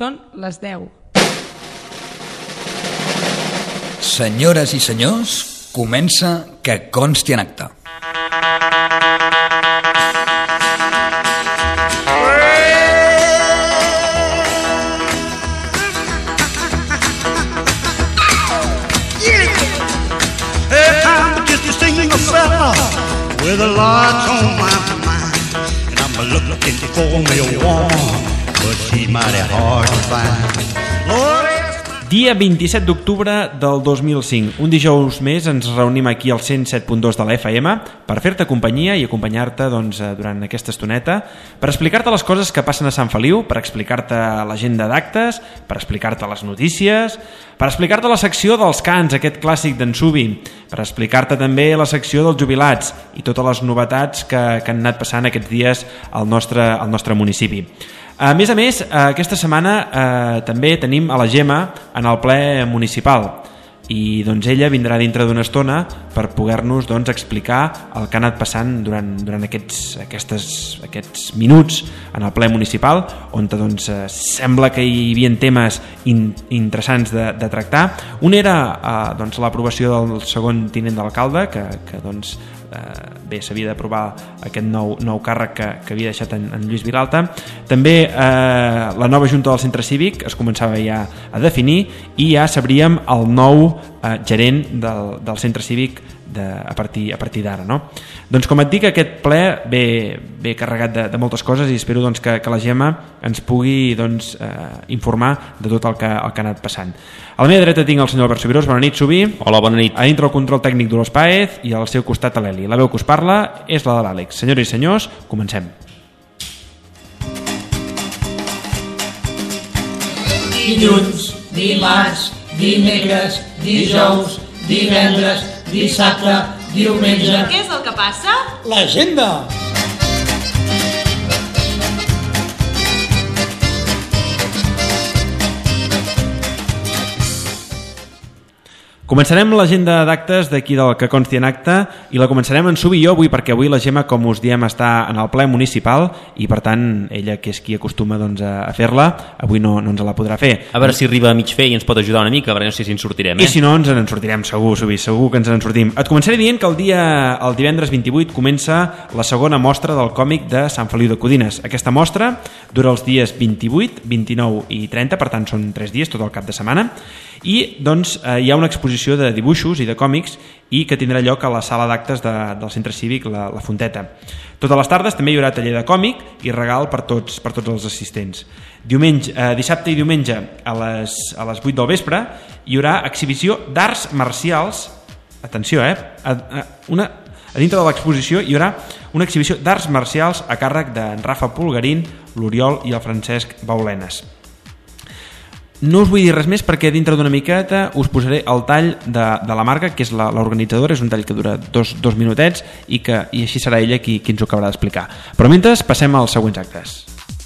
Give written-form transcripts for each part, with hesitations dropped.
Són les 10. Senyores i senyors, comença Que consti en acta. With a lot on my mind, and I'm looking for me a woman, but she's mighty hard to find. Lord, Dia 27 d'octubre del 2005, un dijous més ens reunim aquí al 107.2 de la FM per fer-te companyia i acompanyar-te durant aquesta estoneta, per explicar-te les coses que passen a Sant Feliu, per explicar-te l'agenda d'actes, per explicar-te les notícies, per explicar-te la secció dels cants, aquest clàssic d'en Subi, per explicar-te també la secció dels jubilats i totes les novetats que han anat passant aquests dies al nostre municipi. A més, aquesta setmana també tenim a la Gemma en el ple municipal i ella vindrà dintre d'una estona per poder-nos explicar el que ha anat passant durant aquests minuts en el ple municipal, on sembla que hi havia temes interessants de tractar. Un era l'aprovació del segon tinent d'alcalde, que s'havia d'aprovar aquest nou càrrec que havia deixat en Lluís Vilalta. També la nova junta del centre cívic es començava ja a definir i ja sabríem el nou gerent del centre cívic a partir d'ara, no? Doncs com et dic, aquest ple ve carregat de moltes coses i espero que la Gemma ens pugui informar de tot el que ha anat passant. A la meva dreta tinc el senyor Albert Subirós. Bona nit, Subí. Hola, bona nit. A dintre el control tècnic d'Olors Páez i al seu costat a l'Eli. La veu que us parla és la de l'Àlex. Senyores i senyors, comencem. Dilluns, dimarts, dimecres, dijous, divendres, dissabte, diumenge. Què és el que passa? L'agenda! Començarem l'agenda d'actes d'aquí del Que consti en acte i la començarem en Subi i jo avui, perquè avui la Gemma, com us diem, està en el ple municipal i per tant ella, que és qui acostuma a fer-la, avui no ens la podrà fer. A veure si arriba a mig fer i ens pot ajudar una mica, perquè no sé si ens sortirem. I si no, ens en sortirem segur, Subi, segur que ens en sortim. Et començaré dient que el divendres 28 comença la segona mostra del còmic de Sant Feliu de Codines. Aquesta mostra dura els dies 28, 29 i 30, per tant són 3 dies, tot el cap de setmana, i hi ha una exposició de dibuixos i de còmics i que tindrà lloc a la sala d'actes del centre cívic La Fonteta. Totes les tardes també hi haurà taller de còmic i regal per tots els assistents. Dissabte i diumenge a les 8 del vespre hi haurà exhibició d'arts marcials. Atenció, a dintre de l'exposició hi haurà una exhibició d'arts marcials a càrrec d'en Rafa Pulgarín, l'Oriol i el Francesc Baulenes. No us vull dir res més perquè dintre d'una miqueta us posaré el tall de la Marga, que és l'organitzadora. És un tall que dura dos minutets i així serà ella qui ens ho acabarà d'explicar. Però mentre passem als següents actes.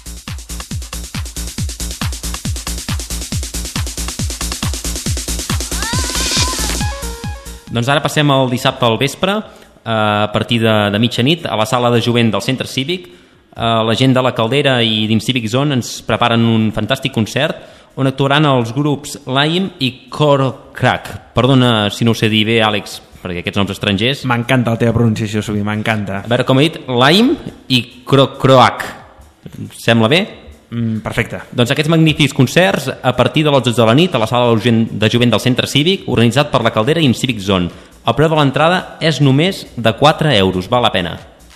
Doncs ara passem el dissabte al vespre, a partir de mitjanit, a la sala de jovent del centre cívic. La gent de la Caldera i d'Incivic Zone ens preparen un fantàstic concert on actuaran els grups Laim i Cor-Crac. Perdona si no ho sé dir bé, Àlex, perquè aquests noms estrangers... M'encanta la teva pronunciació, Subi, m'encanta. A veure, com he dit, Laim i Cor-Croac. Sembla bé? Perfecte. Doncs aquests magnífics concerts a partir de les 12 de la nit a la sala de jovent del centre cívic, organitzat per la Caldera i Incivic Zone. El preu de l'entrada és només de 4 euros, val la pena.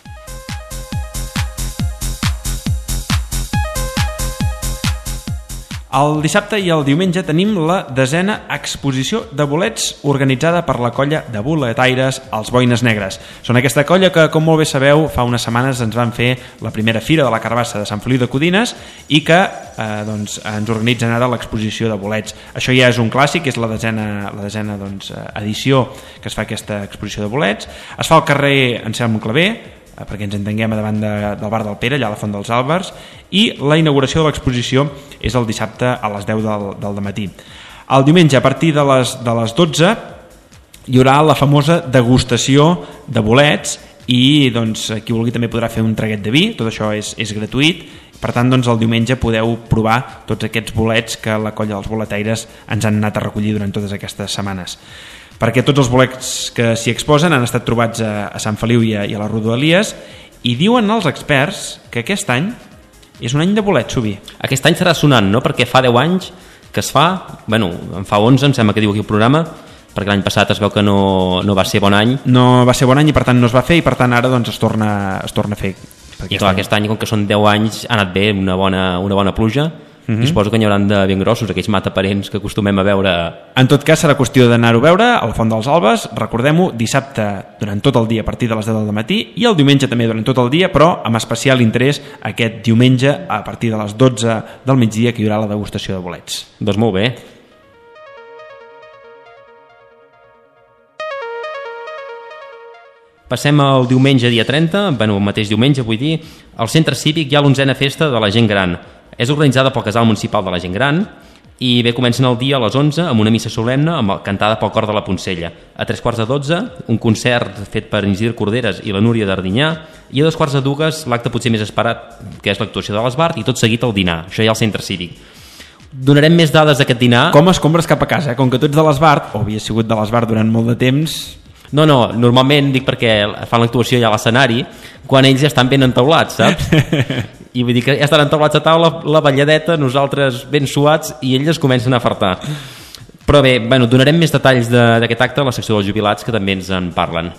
El dissabte i el diumenge tenim la 10a exposició de bolets organitzada per la colla de boletaires Els Boines Negres. Són aquesta colla que, com molt bé sabeu, fa unes setmanes ens van fer la primera fira de la carbassa de Sant Feliu de Codines i que ens organitzen ara l'exposició de bolets. Això ja és un clàssic, és la 10a edició que es fa aquesta exposició de bolets. Es fa al carrer Anselm Clavé, perquè ens entenguem, davant del bar del Pere, allà a la Font dels Àlbers, i la inauguració de l'exposició és el dissabte a les 10 del dematí. El diumenge, a partir de les 12, hi haurà la famosa degustació de bolets i qui vulgui també podrà fer un traguet de vi. Tot això és gratuït Per tant, doncs, el diumenge podeu provar tots aquests bolets que la colla dels boletaires ens han anat a recollir durant totes aquestes setmanes. Perquè tots els bolets que s'hi exposen han estat trobats a Sant Feliu i a la Rodalies, i diuen els experts que aquest any és un any de bolets, Subi. Aquest any serà sonant, no? Perquè fa 10 anys que es fa, en fa 11, em sembla que diu aquí el programa, perquè l'any passat es veu que no va ser bon any. No va ser bon any i per tant no es va fer, i per tant ara doncs es torna a fer. I clar, aquest any, com que són 10 anys, ha anat bé, una bona pluja, i suposo que n'hi hauran de ben grossos, aquells mataparents que acostumem a veure. En tot cas, serà qüestió d'anar-ho a veure al Font dels Albes, recordem-ho, dissabte durant tot el dia a partir de les 10 del matí, i el diumenge també durant tot el dia, però amb especial interès aquest diumenge a partir de les 12 del migdia, que hi haurà la degustació de bolets. Doncs molt bé. Passem al diumenge dia 30, el mateix diumenge vull dir, al Centre Cívic hi ha l'11a festa de la gent gran. És organitzada pel Casal Municipal de la Gent Gran i bé, comencen el dia a les 11 amb una missa solemne cantada pel cor de la Poncella. A 3:15, un concert fet per Isidre Corderes i la Núria d'Ardinyà, i a 2:45 l'acte potser més esperat, que és l'actuació de l'Esbart, i tot seguit el dinar. Això hi ha al Centre Cívic. Donarem més dades d'aquest dinar. Com escombres cap a casa, com que tu ets de l'Esbart, o havies sigut de l'Esbart durant molt de temps... No, normalment dic perquè fan l'actuació ja a l'escenari quan ells ja estan ben entaulats, saps? I vull dir que ja estan entaulats a taula, la balladeta, nosaltres ben suats, i ells es comencen a fartar. Però bé, donarem més detalls d'aquest acte a la secció dels jubilats, que també ens en parlen.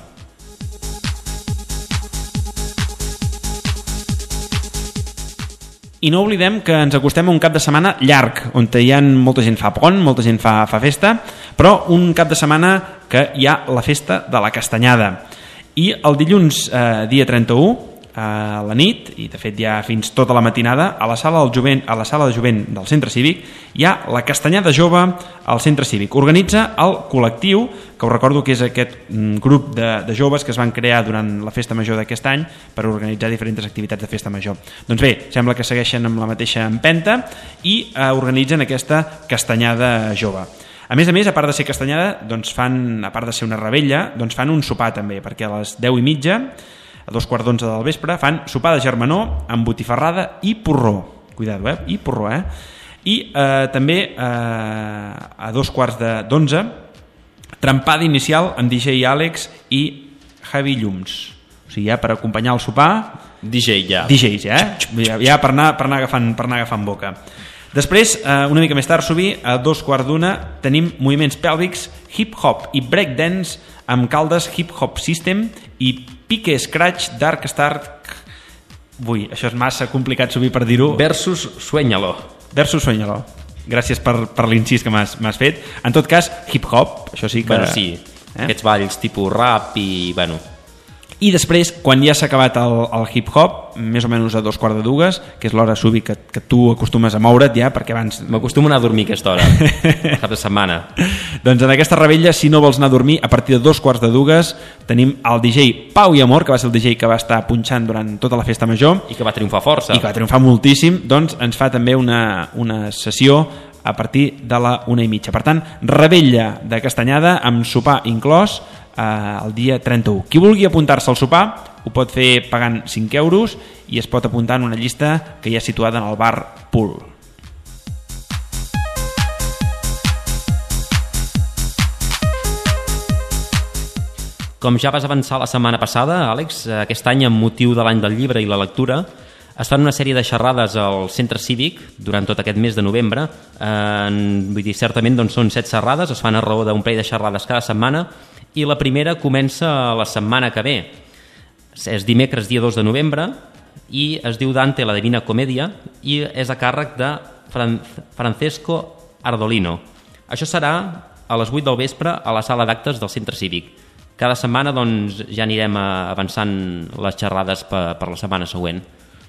I no oblidem que ens acostem a un cap de setmana llarg, on molta gent fa pont, molta gent fa festa, però un cap de setmana que hi ha la festa de la Castanyada. I el dilluns, dia 31, a la nit, i de fet ja fins tota la matinada, a la sala de jovent del Centre Cívic hi ha la Castanyada Jove al Centre Cívic. Organitza el col·lectiu, que us recordo que és aquest grup de joves que es van crear durant la festa major d'aquest any per organitzar diferents activitats de festa major. Doncs bé, sembla que segueixen amb la mateixa empenta i organitzen aquesta Castanyada Jove. A més, a part de ser castanyada, doncs a part de ser una revetlla, doncs fan un sopar també, perquè a les 10:30, a 2:15 del vespre, fan sopar de germanor amb botifarrada i porró. Cuidado, i porró, I també a 2:15, trempada inicial amb DJ Àlex i Javi Llums. O sigui, ja per acompanyar el sopar... DJs, ja per anar agafant boca. Després, una mica més tard, a 2:15, tenim moviments pèlvics, hip-hop i breakdance amb Caldes Hip-Hop System i Pique Scratch Dark Stark. Ui, això és massa complicat, per dir-ho. Versus Sueñalo. Gràcies per l'incís que m'has fet. En tot cas, hip-hop, això sí que... Sí, aquests balls tipus rap i... I després, quan ja s'ha acabat el hip-hop, més o menys a 2:15, que és l'hora, Subi, que tu acostumes a moure't ja, perquè abans... M'acostumo a anar a dormir aquesta hora, cap de setmana. Doncs en aquesta revetlla, si no vols anar a dormir, a partir de 2:15 tenim el DJ Pau i Amor, que va ser el DJ que va estar punxant durant tota la festa major. I que va triomfar força. I que va triomfar moltíssim, doncs ens fa també una sessió a partir de la 1:30. Per tant, revetlla de Castanyada amb sopar inclòs el dia 31. Qui vulgui apuntar-se al sopar ho pot fer pagant 5 euros i es pot apuntar en una llista que hi ha situada en el bar Pool. Com ja vas avançar la setmana passada, Àlex, aquest any, amb motiu de l'any del llibre i la lectura, es fan una sèrie de xerrades al Centre Cívic durant tot aquest mes de novembre. Vull dir, certament són 7 xerrades, es fan a raó d'un parell de xerrades cada setmana, i la primera comença la setmana que ve. És dimecres, dia 2 de novembre, i es diu Dante, la Divina Comèdia, i és a càrrec de Francesco Ardolino. Això serà a les 8 del vespre a la sala d'actes del Centre Cívic. Cada setmana ja anirem avançant les xerrades per la setmana següent.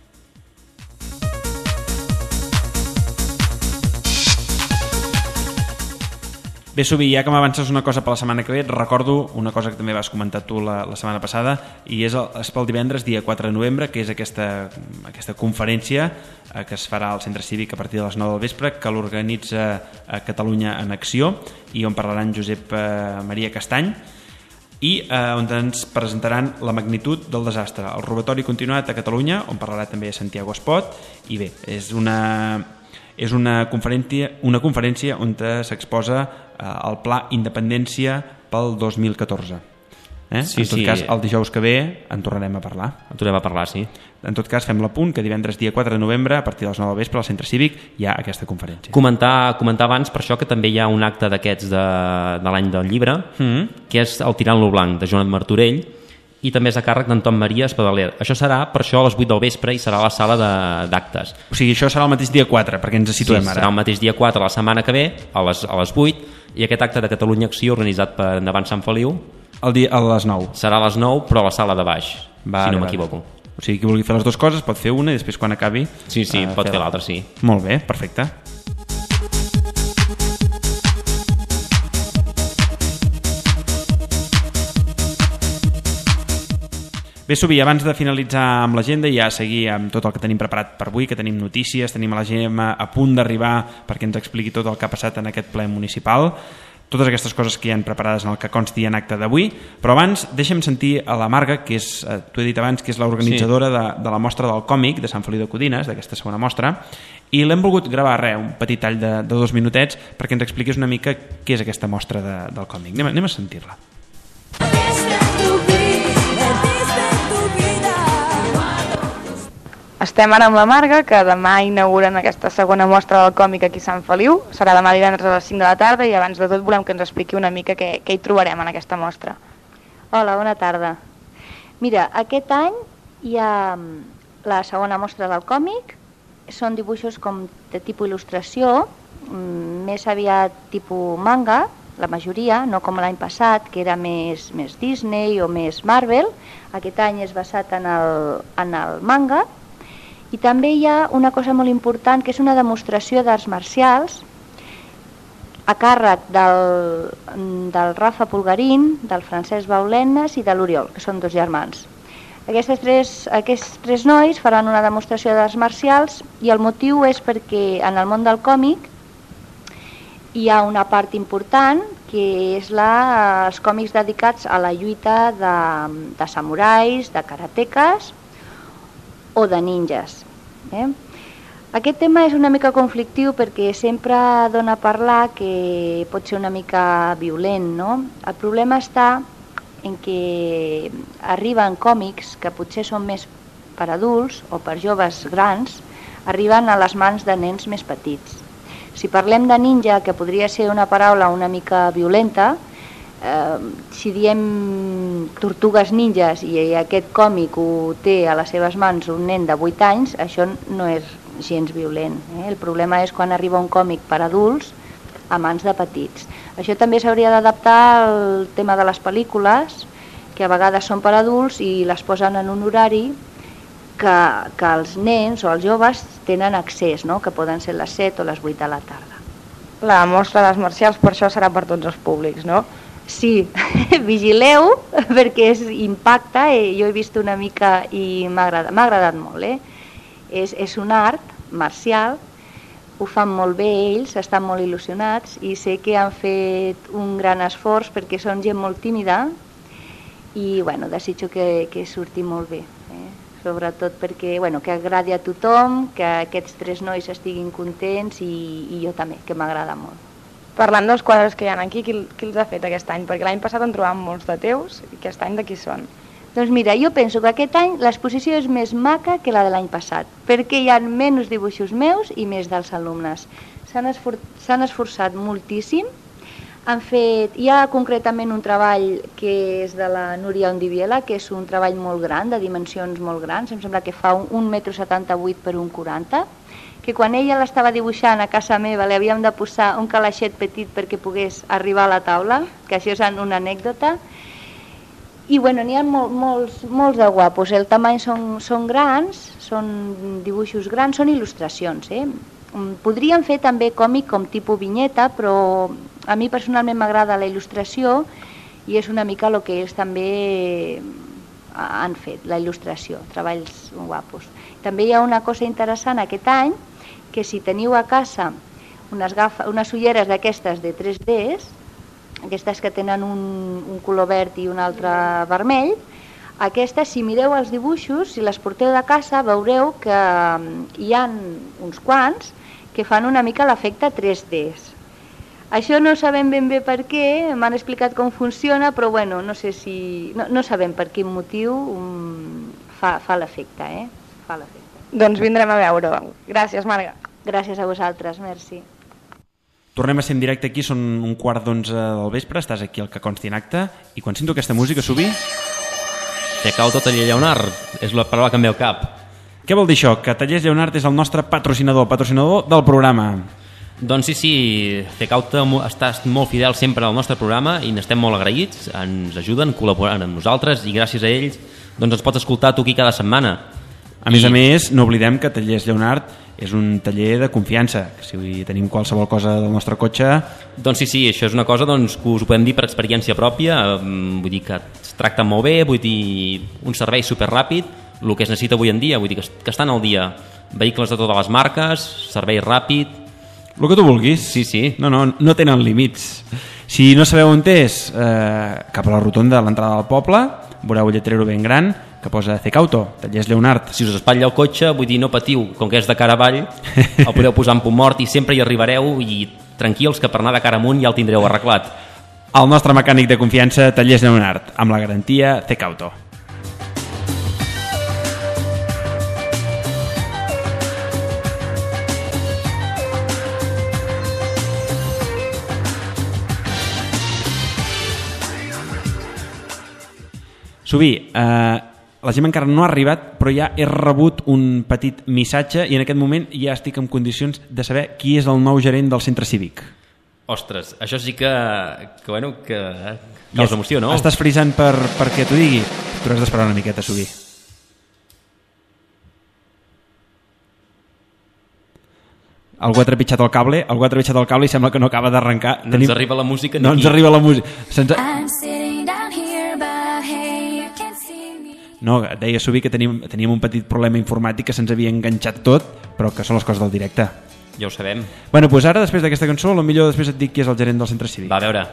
Bé, Subi, ja que m'avances una cosa per la setmana que ve, recordo una cosa que també vas comentar tu la setmana passada, i és pel divendres, dia 4 de novembre, que és aquesta conferència que es farà al Centre Cívic a partir de les 9 del vespre, que l'organitza Catalunya en Acció, i on parlaran Josep Maria Castany, i on ens presentaran la magnitud del desastre. El robatori continuat a Catalunya, on parlarà també Santiago Espot, i bé, és una conferència on s'exposa el Pla Independència pel 2014. Sí, en tot cas, el dijous que ve en tornarem a parlar. En tornem a parlar, sí. En tot cas, fem l'apunt que divendres dia 4 de novembre, a partir de les 9 del vespre, al Centre Cívic hi ha aquesta conferència. Comentar abans per això que també hi ha un acte d'aquests de l'any del llibre, que és el Tirant-lo Blanc, de Joan Martorell, i també és a càrrec d'Anton Maria Espadaler. Això serà, per això, a les 8 del vespre i serà a la sala d'actes. O sigui, això serà el mateix dia 4, perquè ens situem ara. Serà el mateix dia 4 la setmana que ve, a les 8, i aquest acte de Catalunya Acció, organitzat per Endavant Sant Feliu, a les 9. Serà a les 9, però a la sala de baix, si no m'equivoco. O sigui, qui vulgui fer les dues coses pot fer una i després quan acabi... Sí, pot fer l'altra, sí. Molt bé, perfecte. Bé, Subi, abans de finalitzar amb l'agenda i ja seguir amb tot el que tenim preparat per avui, que tenim notícies, tenim a la Gemma a punt d'arribar perquè ens expliqui tot el que ha passat en aquest ple municipal, totes aquestes coses que hi han preparades en el que consti en acte d'avui, però abans deixa'm sentir a la Marga, que és, t'ho he dit abans, que és l'organitzadora de la mostra del còmic de Sant Feliu de Codines, d'aquesta segona mostra, i l'hem volgut gravar un petit tall de 2 minutets perquè ens expliquis una mica què és aquesta mostra del còmic. Anem a sentir-la. Estem ara amb la Marga, que demà inauguren aquesta segona mostra del còmic aquí a Sant Feliu. Serà demà divendres a les 5 de la tarda i abans de tot volem que ens expliqui una mica què hi trobarem en aquesta mostra. Hola, bona tarda. Mira, aquest any hi ha la segona mostra del còmic. Són dibuixos com de tipus il·lustració, més aviat tipus manga, la majoria, no com l'any passat, que era més Disney o més Marvel. Aquest any és basat en el manga. I també hi ha una cosa molt important, que és una demostració d'arts marcials a càrrec del Rafa Pulgarín, del Francesc Baulenes i de l'Oriol, que són 2 germans. Aquests 3 nois faran una demostració d'arts marcials i el motiu és perquè en el món del còmic hi ha una part important que és els còmics dedicats a la lluita de samurais, de karateques o de ninjas. Aquest tema és una mica conflictiu perquè sempre dona a parlar que pot ser una mica violent, no? El problema està en que arriben còmics que potser són més per adults o per joves grans, arriben a les mans de nens més petits. Si parlem de ninja, que podria ser una paraula una mica violenta, si diem tortugues ninjas i aquest còmic ho té a les seves mans un nen de 8 anys, això no és gens violent. El problema és quan arriba un còmic per adults a mans de petits. Això també s'hauria d'adaptar al tema de les pel·lícules, que a vegades són per adults i les posen en un horari que els nens o els joves tenen accés, no? Que poden ser les 7 o les 8 de la tarda. La mostra d'arts marcials per això serà per tots els públics, no? Sí, vigileu perquè impacta, jo he vist una mica i m'ha agradat molt. És un art marcial, ho fan molt bé ells, estan molt il·lusionats i sé que han fet un gran esforç perquè són gent molt tímida i desitjo que surti molt bé, sobretot perquè que agradi a tothom, que aquests 3 nois estiguin contents i jo també, que m'agrada molt. Parlant dels quadres que hi ha aquí, qui els ha fet aquest any? Perquè l'any passat en trobàvem molts de teus i aquest any de qui són? Doncs mira, jo penso que aquest any l'exposició és més maca que la de l'any passat, perquè hi ha menys dibuixos meus i més dels alumnes. S'han esforçat moltíssim. Hi ha concretament un treball que és de la Núria Ondiviela, que és un treball molt gran, de dimensions molt grans, em sembla que fa 1,78 m per 1,40 m, que quan ella l'estava dibuixant a casa meva li havíem de posar un calaixet petit perquè pogués arribar a la taula, que això és una anècdota. I n'hi ha molts de guapos, el tamany són grans, són dibuixos grans, són il·lustracions. Podríem fer també còmic com tipus vinyeta, però a mi personalment m'agrada la il·lustració i és una mica el que ells també han fet, la il·lustració, treballs guapos. També hi ha una cosa interessant aquest any, que si teniu a casa unes ulleres d'aquestes de 3Ds, aquestes que tenen un color verd i un altre vermell. Aquestes, si mireu els dibuixos, si les porteu de casa, veureu que hi ha uns quants que fan una mica l'efecte 3Ds. Això no sabem ben bé per què, m'han explicat com funciona, però bueno, no sé si... No sabem per quin motiu fa l'efecte, Fa l'efecte. Doncs vindrem a veure. Gràcies, Marga. Gràcies a vosaltres, merci. Tornem a ser en directe aquí, són 11:15 del vespre, estàs aquí al Que Consti en Acte, i quan sento aquesta música, Subi... Cecauto Taller Lleonard, és la paraula que em ve al cap. Què vol dir això? Que Tallers Lleonard és el nostre patrocinador del programa. Doncs sí, Cecauto està molt fidel sempre al nostre programa i n'estem molt agraïts, ens ajuden, col·laboren amb nosaltres i gràcies a ells doncs ens pots escoltar tu aquí cada setmana. A més, no oblidem que Tallers Lleonard és un taller de confiança, que si tenim qualsevol cosa del nostre cotxe... Doncs sí, això és una cosa doncs, que us ho podem dir per experiència pròpia, vull dir que es tracta molt bé, vull dir un servei superràpid, el que es necessita avui en dia, vull dir que estan al dia, vehicles de totes les marques, servei ràpid... El que tu vulguis. Sí. No tenen límits. Si no sabeu on és, cap a la rotonda de l'entrada del poble, veureu un lletrero ben gran que posa Cecauto, Tallers Lleonard. Si us espatlla el cotxe, vull dir, no patiu, com que és de cara avall, el podeu posar en punt mort i sempre hi arribareu i tranquils que per anar de cara amunt ja el tindreu arreglat. El nostre mecànic de confiança, Tallers Lleonard, amb la garantia Cecauto. Subí, la gent encara no ha arribat, però ja he rebut un petit missatge i en aquest moment ja estic en condicions de saber qui és el nou gerent del centre cívic. Ostres, això sí que causa emoció, no? Estàs frisant perquè t'ho digui? Tu has d'esperar una miqueta, Subí. Algú ha trepitjat el cable i sembla que no acaba d'arrencar. No ens arriba la música ni aquí. No ens arriba la música. No, deia Subí que teníem un petit problema informàtic que se'ns havia enganxat tot, però que són les coses del directe. Ja ho sabem. Bueno, doncs ara, després d'aquesta cançó, potser després et dic qui és el gerent del centre cívic. Va, a veure.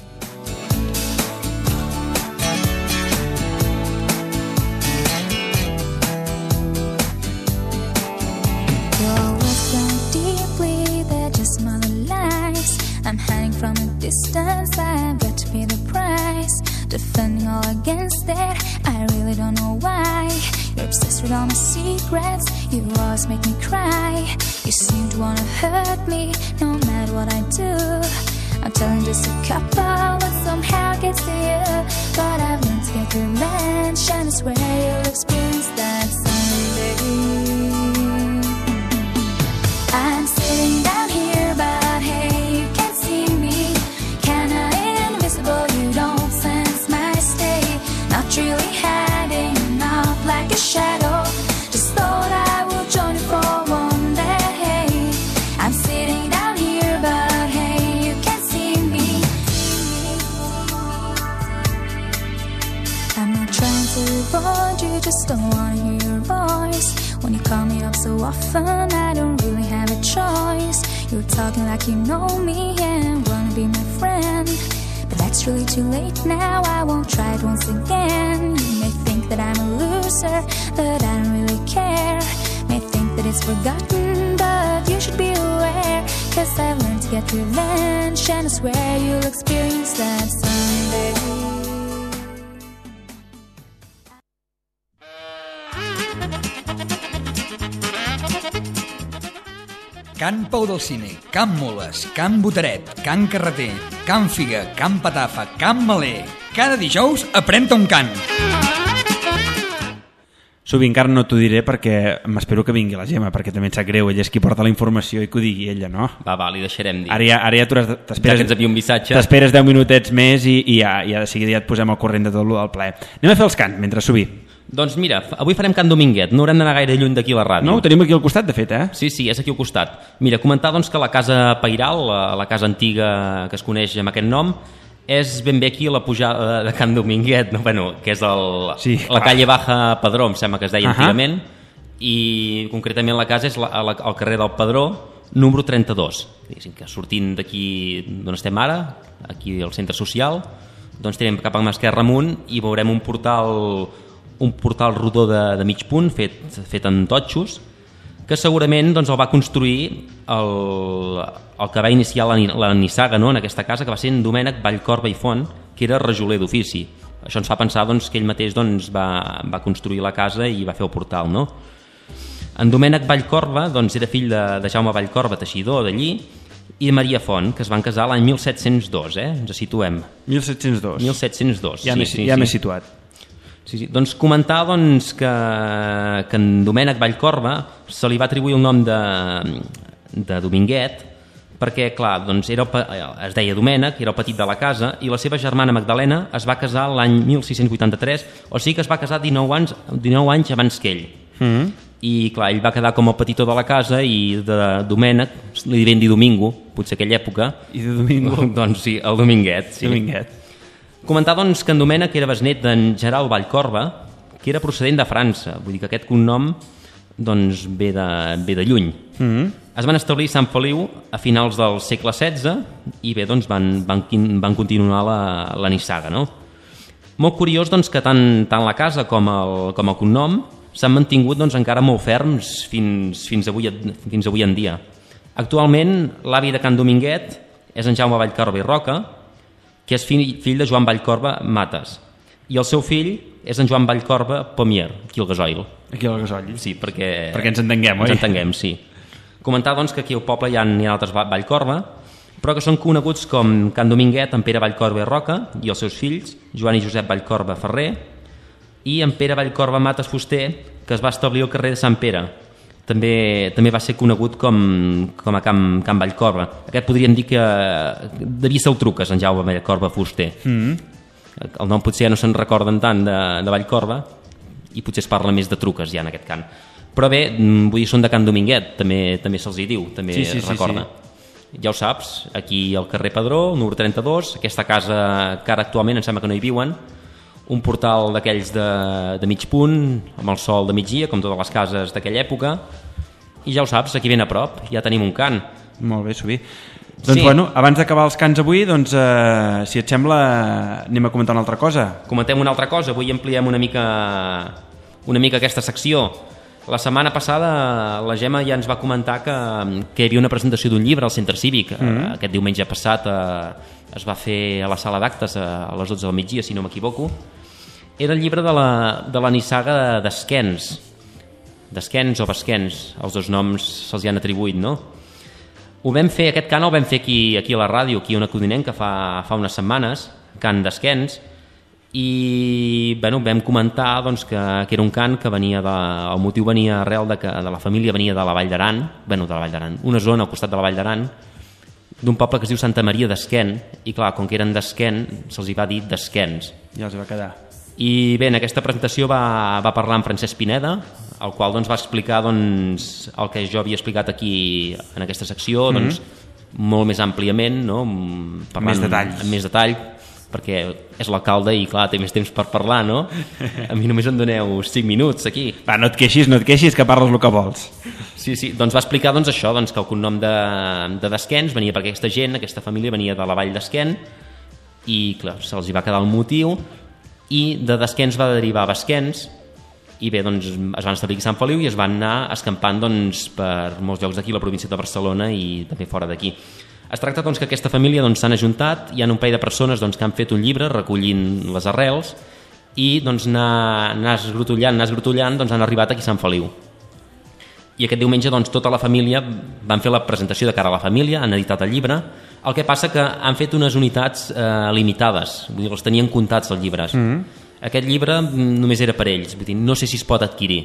Distance, I've got to pay the price. Defending all against that, I really don't know why. You're obsessed with all my secrets, you always make me cry. You seem to wanna hurt me, no matter what I do. I'm telling just a couple, but somehow it gets to you. But I've learned to get revenge, and I swear you'll experience that someday. I'm sitting down here, but hey, you can't see me. Kinda invisible, you don't sense my state. Not really hiding out like a shadow. Just thought I would join you for one day. I'm sitting down here, but hey, you can't see me. I'm not trying to avoid you, just don't wanna hear your voice. When you call me up so often, I don't really have a choice. You're talking like you know me and wanna be my friend, but that's really too late now, I won't try it once again. You may think that I'm a loser, but I don't really care. May think that it's forgotten, but you should be aware. Cause I've learned to get revenge, and I swear you'll experience that someday. Can Pau del Cine, Can Moles, Can Boteret, Can Carreter, Can Figa, Can Patafa, Can Maler. Cada dijous aprèn-te un cant. Subí, encara no t'ho diré perquè m'espero que vingui la Gemma, perquè també em sap greu, ella és qui porta la informació i que ho digui ella, no? Va, li deixarem dir. Ara ja t'esperes, ja que ens havia un missatge. T'esperes 10 minutets més i ja de seguida ja et posem al corrent de tot el del ple. Anem a fer els cants mentre, Subí. Doncs mira, avui farem Can Dominguet, no haurem d'anar gaire lluny d'aquí a la ràdio. No, ho tenim aquí al costat, de fet, Sí, és aquí al costat. Mira, comentar doncs que la casa Pairal, la casa antiga que es coneix amb aquest nom, és ben bé aquí a la pujada de Can Dominguet, no? Bueno, que és la calle Baja Padró, em sembla que es deia antigament, i concretament la casa és al carrer del Padró, número 32. Que sortint d'aquí d'on estem ara, aquí al centre social, doncs tirem cap a mà esquerra amunt i veurem un portal rodó de mig punt fet en totxos, que segurament doncs, el va construir el que va iniciar la nissaga, no?, en aquesta casa, que va ser en Domènec Vallcorba i Font, que era rajoler d'ofici. Això ens fa pensar doncs, que ell mateix doncs, va construir la casa i va fer el portal, no? En Domènec Vallcorba doncs, era fill de Jaume Vallcorba, teixidor d'allí, i de Maria Font, que es van casar l'any 1702, ens situem. 1702. 1702, ja m'he situat. Sí. Doncs comentar doncs, que en Domènec Vallcorba se li va atribuir el nom de Dominguet, perquè, clar, doncs es deia Domènec, era el petit de la casa, i la seva germana Magdalena es va casar l'any 1683, o sigui que es va casar 19 anys abans que ell. I, clar, ell va quedar com el petitó de la casa i de Domènec li devien dir Domingo, potser aquella època. I de Domingo? Doncs sí, el Dominguet. Sí. Dominguet. Comentar, doncs, que en Domènec era besnet d'en Gerald Vallcorba, que era procedent de França, vull dir que aquest cognom doncs, ve de lluny. Es van establir a Sant Feliu a finals del segle XVI i bé, doncs, van continuar la nissaga, no? Molt curiós doncs, que tant la casa com el cognom s'han mantingut doncs, encara molt ferms fins avui en dia. Actualment, l'avi de Can Dominguet és en Jaume Vallcorba i Roca, que és fill de Joan Vallcorba Mates, i el seu fill és en Joan Vallcorba Pomier, aquí al Gasoil. Aquí al Gasoil? Sí, perquè ens entenguem, oi? Ens entenguem, sí. Comentar doncs, que aquí al poble hi ha altres Vallcorba, però que són coneguts com Can Dominguet, en Pere Vallcorba i Roca, i els seus fills, Joan i Josep Vallcorba Ferrer, i en Pere Vallcorba Mates Fuster, que es va establir al carrer de Sant Pere. També va ser conegut com a Can Vallcorba. Aquest podríem dir que devia ser el Truques, en Jaume Vallcorba Fuster. El nom potser ja no se'n recorden tant de Vallcorba i potser es parla més de Truques ja en aquest cant. Però bé, vull dir, són de Can Dominguet, també se'ls hi diu, també es recorda. Ja ho saps, aquí al carrer Padró, número 32, aquesta casa que ara actualment em sembla que no hi viuen, un portal d'aquells de mig punt, amb el sol de migdia, com totes les cases d'aquella època, i ja ho saps, aquí ben a prop, ja tenim un cant. Molt bé, Subí. Doncs bueno, abans d'acabar els cants avui, doncs, si et sembla, anem a comentar una altra cosa. Comentem una altra cosa, avui ampliem una mica aquesta secció. La setmana passada la Gemma ja ens va comentar que hi havia una presentació d'un llibre al Centre Cívic. Aquest diumenge passat es va fer a la sala d'actes a les 12 del migdia, si no m'equivoco. Era el llibre de la nissaga d'Esquens. D'Esquens o Besquens, els dos noms se'ls han atribuït, no? Ho vam fer, aquest cant el vam fer aquí a la ràdio, aquí a una codinenca fa unes setmanes, cant d'Esquens, i bueno, vam comentar doncs, que era un cant que venia el motiu venia arrel de la família venia de la Vall d'Aran, una zona al costat de la Vall d'Aran, d'un poble que es diu Santa Maria d'Esquen, i clar, com que eren d'Esquen se'ls hi va dir d'Esquens. Ja els va quedar. I bé, en aquesta presentació va parlar amb Francesc Pineda, el qual doncs, va explicar doncs, el que jo havia explicat aquí en aquesta secció, doncs, molt més àmpliament, no? Més detalls. Amb més detall, perquè és l'alcalde i clar, té més temps per parlar, no? A mi només em doneu 5 minuts aquí. Va, no et queixis, que parles el que vols. Sí, doncs va explicar doncs, això, doncs, que el cognom de Desquens venia perquè aquesta família venia de la Vall d'Esquen i clar, se'ls hi va quedar el motiu i de Desquens va derivar a Besquens i bé, doncs es van establir a Sant Feliu i es van anar escampant doncs, per molts llocs d'aquí, la província de Barcelona i també fora d'aquí. Es tracta doncs, que aquesta família s'han ajuntat, hi ha un parell de persones doncs, que han fet un llibre recollint les arrels i doncs, anar esgrotollant doncs, han arribat aquí a Sant Feliu. I aquest diumenge doncs, tota la família van fer la presentació de cara a la família, han editat el llibre, el que passa que han fet unes unitats limitades, vull dir, els tenien comptats els llibres. Aquest llibre només era per ells, vull dir, no sé si es pot adquirir.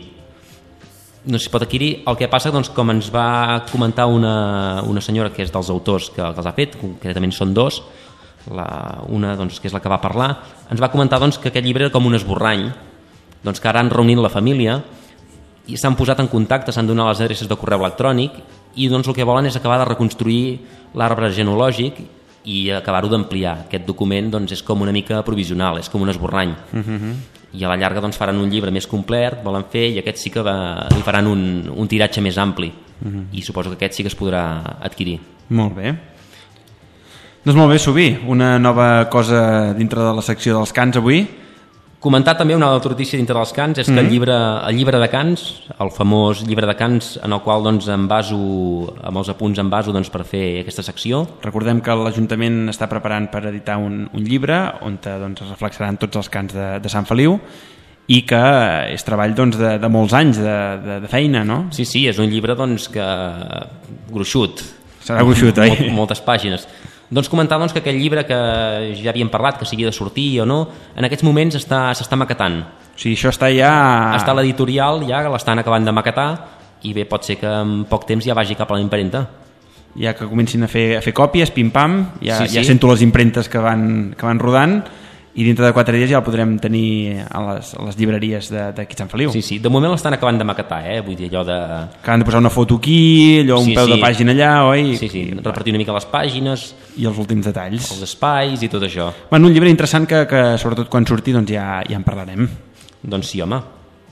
El que passa, doncs, com ens va comentar una senyora que és dels autors que els ha fet, concretament són dos, una doncs, que és la que va parlar, ens va comentar doncs, que aquest llibre era com un esborrany, doncs, que ara han reunit la família i s'han posat en contacte, s'han donat les adreces de correu electrònic i doncs, el que volen és acabar de reconstruir l'arbre genològic i acabar-ho d'ampliar. Aquest document doncs, és com una mica provisional, és com un esborrany. I a la llarga doncs, faran un llibre més complet, volen fer, i aquest sí que li faran un tiratge més ampli. i suposo que aquest sí que es podrà adquirir. Molt bé. Doncs molt bé, Subí, una nova cosa dintre de la secció dels cants avui. Comentar també una altra notícia dintre dels cants és que el llibre de cants, el famós llibre de cants en el qual doncs, em baso, amb els apunts em baso doncs, per fer aquesta secció. Recordem que l'Ajuntament està preparant per editar un llibre on doncs, es reflexaran tots els cants de Sant Feliu i que és treball doncs, de molts anys de feina, no? Sí, sí, és un llibre doncs, que gruixut. Serà gruixut, oi? Moltes pàgines. Doncs comentar doncs, que aquell llibre que ja havíem parlat, que sigui de sortir o no, en aquests moments s'està maquetant. O sigui, això està ja... Està a l'editorial, ja l'estan acabant de maquetar i bé, pot ser que en poc temps ja vagi cap a la impremta. Ja que comencin a fer còpies, pim-pam, ja sento les impremtes que van rodant i dintre de 4 dies ja el podrem tenir a les llibreries d'aquí Sant Feliu. Sí, sí, de moment l'estan acabant de maquetar, vull dir, allò de... Acaben de posar una foto aquí, allò un peu de pàgina allà, oi? Sí, sí, repartir una mica les pàgines... I els últims detalls. Els espais i tot això. Bueno, un llibre interessant que sobretot quan surti doncs ja en parlarem. Doncs sí, home.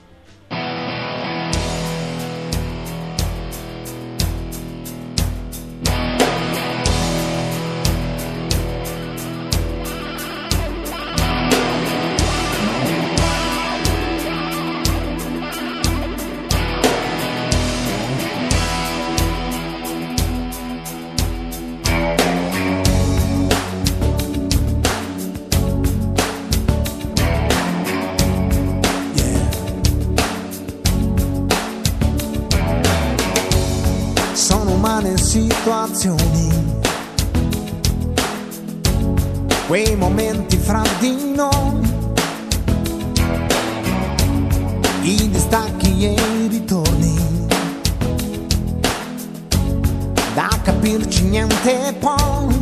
Situazioni, quei momenti fra di noi, i distacchi e i ritorni, da capirci niente poi.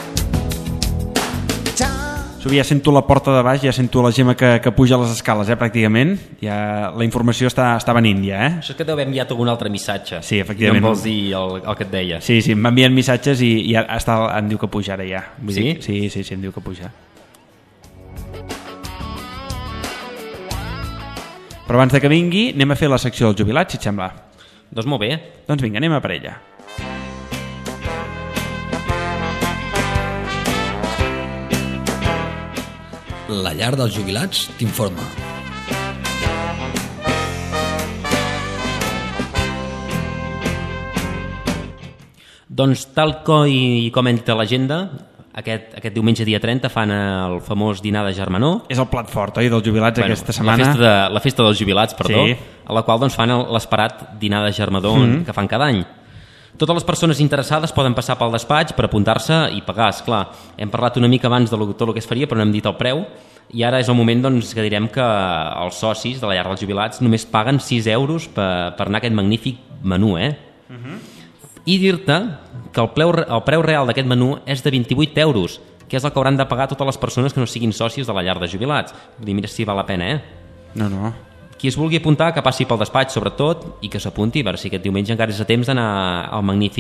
Subí, ja sento la porta de baix, ja sento la Gemma que puja les escales, pràcticament. Ja la informació està venint, ja, Això és que deu haver enviat algun altre missatge. Sí, efectivament. I no em vols dir el que et deia. Sí, em va enviant missatges i em diu que puja ara ja. Sí? Sí, em diu que puja. Però abans de que vingui, anem a fer la secció dels jubilats, si et sembla. Doncs molt bé. Doncs vinga, anem a per ella. La llar dels jubilats t'informa. Doncs tal com hem dit a l'agenda, aquest diumenge dia 30 fan el famós dinar de germanor. És el plat fort, oi, dels jubilats aquesta setmana? La festa dels jubilats, perdó, sí. A la qual doncs, fan l'esperat dinar de germanor que fan cada any. Totes les persones interessades poden passar pel despatx per apuntar-se i pagar, esclar. Hem parlat una mica abans de tot el que es faria, però no hem dit el preu, i ara és el moment doncs, que direm que els socis de la llar dels jubilats només paguen 6 euros per anar a aquest magnífic menú, I dir-te que el preu real d'aquest menú és de 28 euros, que és el que hauran de pagar totes les persones que no siguin socis de la llar de jubilats. Vull dir, mira si val la pena, No. Qui es vulgui apuntar, que passi pel despatx, sobretot, i que s'apunti, a veure si aquest diumenge encara és a temps d'anar a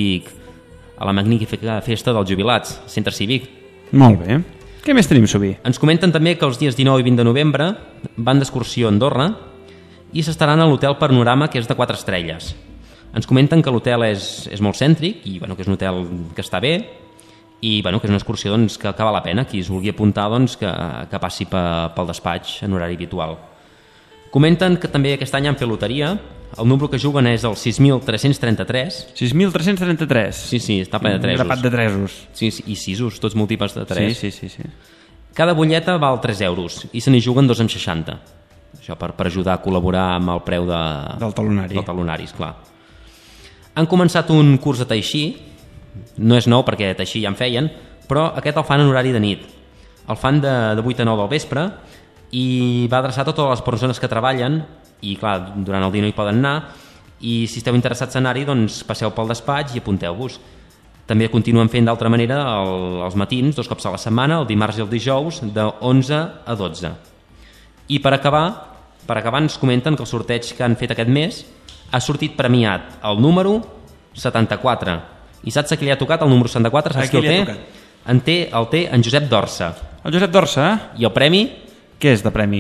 la magnífica festa dels jubilats, centre cívic. Molt bé. Què més tenim, Subí? Ens comenten també que els dies 19 i 20 de novembre van d'excursió a Andorra i s'estaran a l'hotel Panorama, que és de 4 estrelles. Ens comenten que l'hotel és molt cèntric i que és un hotel que està bé i que és una excursió doncs, que val la pena. Qui es vulgui apuntar doncs, que passi pel despatx en horari habitual. Comenten que també aquest any han fet loteria. El número que juguen és el 6.333. 6.333? Sí, està ple de tresos. Un grapat de tresos. Sí, i sisos, tots múltiples de 3. Sí. Cada butlleta val 3 euros i se n'hi juguen 2,60. Això per ajudar a col·laborar amb el preu del talonari. Del talonari, esclar. Han començat un curs de tai chi. No és nou perquè tai chi ja en feien, però aquest el fan en horari de nit. El fan de 8 a 9 del vespre i va adreçar a totes les persones que treballen i clar, durant el dia no hi poden anar i si esteu interessats en anar-hi doncs passeu pel despatx i apunteu-vos. També continuen fent d'altra manera els matins, 2 cops a la setmana, el dimarts i el dijous, de 11 a 12. I per acabar ens comenten que el sorteig que han fet aquest mes ha sortit premiat el número 74. I saps a qui li ha tocat el número 74? Saps qui el té? El té en Josep Dorsa. El Josep Dorsa? I el premi? Què és de premi?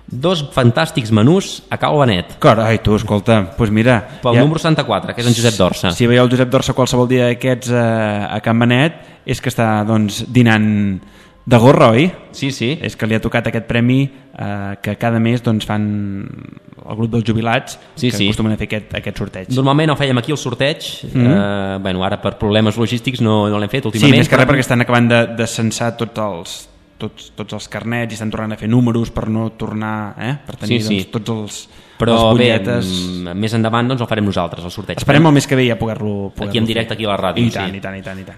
2 fantàstics menús a Cal Benet. Carai, tu, escolta, doncs mira... Pel número 74, que és en Josep Dorsa. Si veieu el Josep Dorsa qualsevol dia d'aquests a Can Benet, és que està doncs, dinant de gorra, oi? Sí. És que li ha tocat aquest premi que cada mes doncs, fan el grup dels jubilats que acostumen a fer aquest sorteig. Normalment ho fèiem aquí el sorteig, ara per problemes logístics no l'hem fet últimament. Sí, més que res perquè estan acabant de censar tots els carnets i estan tornant a fer números per no tornar per tenir doncs, tots els però butlletes. Bé, més endavant doncs, el farem nosaltres, el sorteig. Esperem el mes que ve ja poder-lo aquí en directe, aquí a la ràdio. I tant.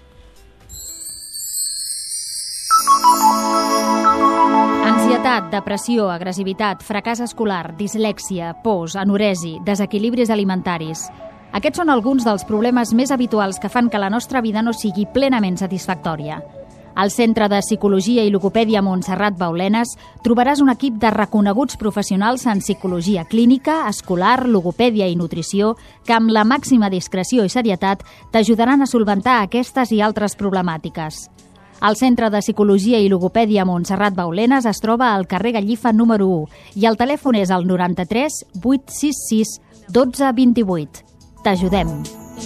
Ansietat, depressió, agressivitat, fracàs escolar, dislèxia, pors, anoresi, desequilibris alimentaris. Aquests són alguns dels problemes més habituals que fan que la nostra vida no sigui plenament satisfactòria. Al Centre de Psicologia i Logopèdia Montserrat Baulenes trobaràs un equip de reconeguts professionals en psicologia clínica, escolar, logopèdia i nutrició que amb la màxima discreció i serietat t'ajudaran a solventar aquestes i altres problemàtiques. El Centre de Psicologia i Logopèdia Montserrat Baulenes es troba al carrer Gallifa número 1 i el telèfon és el 93 866 12 28. T'ajudem.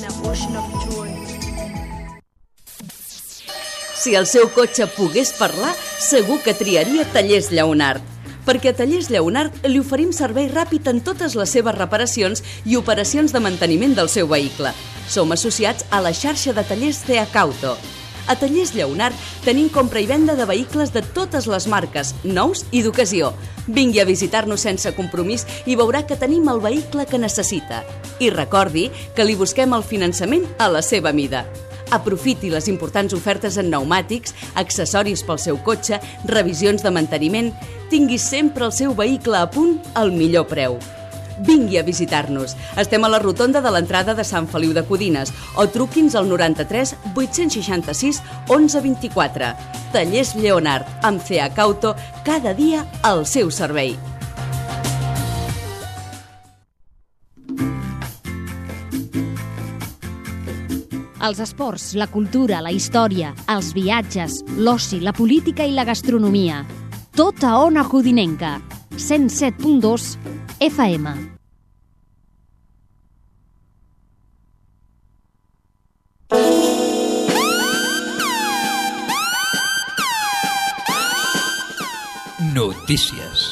Si el seu cotxe pogués parlar, segur que triaria Tallers Lleonart. Perquè a Tallers Lleonart li oferim servei ràpid en totes les seves reparacions i operacions de manteniment del seu vehicle. Som associats a la xarxa de tallers Ceacauto. A Tallers Lleonart tenim compra i venda de vehicles de totes les marques, nous i d'ocasió. Vingui a visitar-nos sense compromís i veurà que tenim el vehicle que necessita. I recordi que li busquem el finançament a la seva mida. Aprofiti les importants ofertes en pneumàtics, accessoris pel seu cotxe, revisions de manteniment. Tingui sempre el seu vehicle a punt al millor preu. Vingui a visitar-nos. Estem a la rotonda de l'entrada de Sant Feliu de Codines o truqui'ns al 93 866 11 24. Tallers Lleonart, amb Ceacauto, cada dia al seu servei. Els esports, la cultura, la història, els viatges, l'oci, la política i la gastronomia. Tot a Ona Codinenca. 107.2 FM. Notícies.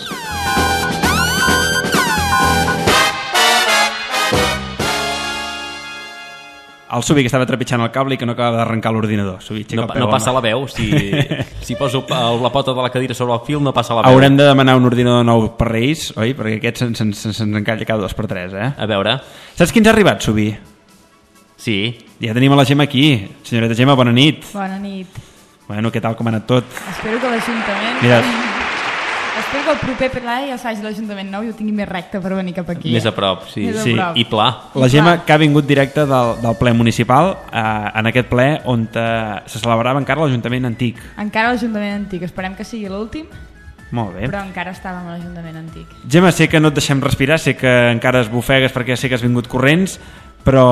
El Subi, que estava trepitjant el cable i que no acaba d'arrencar l'ordinador. Subi, no passa la veu. Si poso la pota de la cadira sobre el fil, no passa la veu. Haurem de demanar un ordinador nou per Reis, oi? Perquè aquest se'ns encalla cada 2 per 3, eh? A veure. Saps qui ens ha arribat, Subi? Sí. Ja tenim a la Gemma aquí. Senyoreta Gemma, bona nit. Bona nit. Bueno, què tal, com ha anat tot? Espero que l'Ajuntament... Mira... Espero que el proper ple ja faci l'Ajuntament nou i ho tingui més recte per venir cap aquí. Més a prop, sí. Més a prop. I pla. La Gemma, que ha vingut directe del ple municipal, en aquest ple on se celebrava encara l'Ajuntament antic. Encara l'Ajuntament antic. Esperem que sigui l'últim. Molt bé. Però encara estàvem a l'Ajuntament antic. Gemma, sé que no et deixem respirar, sé que encara es bufegues perquè sé que has vingut corrents, però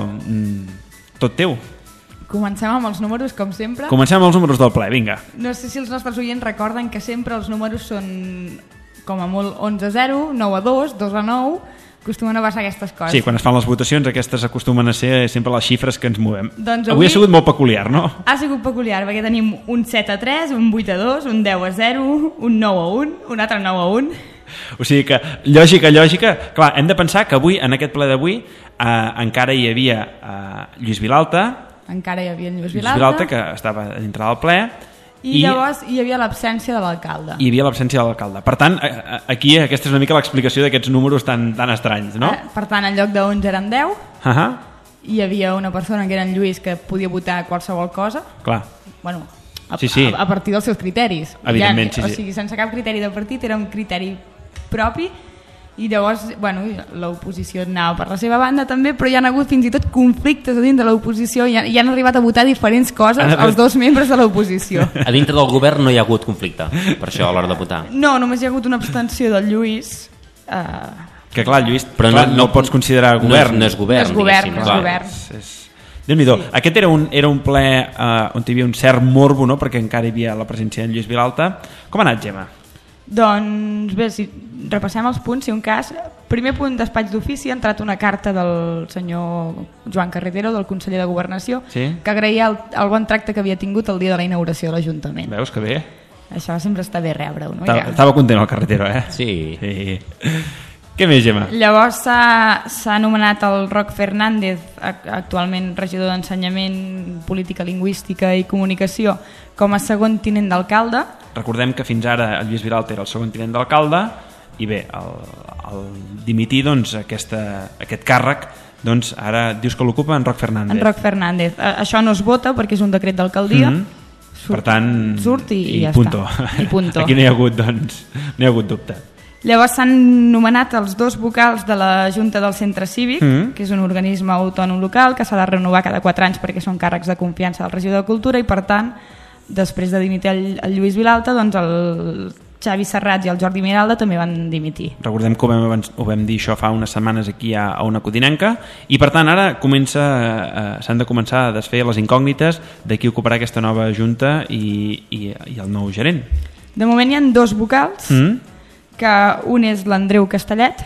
tot teu. Comencem amb els números, com sempre. Comencem amb els números del ple, vinga. No sé si els nostres oients recorden que sempre els números són com a molt 11-0, 9-2, 2-9, acostumen a passar aquestes coses. Sí, quan es fan les votacions aquestes acostumen a ser sempre les xifres que ens movem. Doncs avui ha sigut molt peculiar, no? Ha sigut peculiar, perquè tenim un 7-3, un 8-2, un 10-0, un 9-1, un altre 9-1... O sigui que, lògica, clar, hem de pensar que avui, en aquest ple d'avui, encara hi havia Lluís Vilalta, encara hi havia en Lluís Vilalta, que estava dintre del ple, i llavors hi havia l'absència de l'alcalde. Hi havia l'absència de l'alcalde. Per tant, aquí aquesta és una mica l'explicació d'aquests números tan estranys, no? Per tant, en lloc de 11 eren 10, hi havia una persona que era en Lluís que podia votar qualsevol cosa. Clar. Bueno, sí. A partir dels seus criteris. Evidentment, sí. O sigui, sense cap criteri de partit, era un criteri propi, i llavors, bueno, l'oposició anava per la seva banda també, però hi ha hagut fins i tot conflictes a dintre de l'oposició i han arribat a votar diferents coses els dos membres de l'oposició. A dintre del govern no hi ha hagut conflicte, per això, a l'hora de votar. No, només hi ha hagut una abstenció del Lluís. Que clar, Lluís, però no pots considerar govern. No és govern. No és govern. Déu-n'hi-do. Aquest era un ple on hi havia un cert morbo, no? Perquè encara hi havia la presència de Lluís Vilalta. Com ha anat, Gemma? Doncs bé, si repassem els punts, si un cas. Primer punt, despatx d'ofici, ha entrat una carta del senyor Joan Carretero, del conseller de Governació, que agraïa el bon tracte que havia tingut el dia de la inauguració de l'Ajuntament. Veus que bé? Això sempre està bé rebre-ho, no? Estava content el Carretero, eh? Sí. Què més, Gemma? Llavors s'ha anomenat el Roc Fernández, actualment regidor d'Ensenyament, Política Lingüística i Comunicació, com a segon tinent d'alcalde. Recordem que fins ara el Lluís Vilalta era el segon tinent d'alcalde i bé, al dimitir doncs, aquest càrrec, doncs ara dius que l'ocupa en Roc Fernández. En Roc Fernández. Això no es vota perquè és un decret d'alcaldia. Per tant, surt i ja punto. Està. I punto. Aquí no hi ha hagut, doncs, no hi ha hagut dubte. Llavors s'han nomenat els 2 vocals de la Junta del Centre Cívic, que és un organisme autònom local que s'ha de renovar cada 4 anys perquè són càrrecs de confiança del regidor de Cultura, i per tant, després de dimitir el Lluís Vilalta, doncs el Xavi Serrats i el Jordi Miralda també van dimitir. Recordem que ho vam dir això fa unes setmanes aquí a una codinenca, i per tant ara s'han de començar a desfer les incògnites de qui ocuparà aquesta nova Junta i el nou gerent. De moment hi ha 2 vocals, que un és l'Andreu Castellet,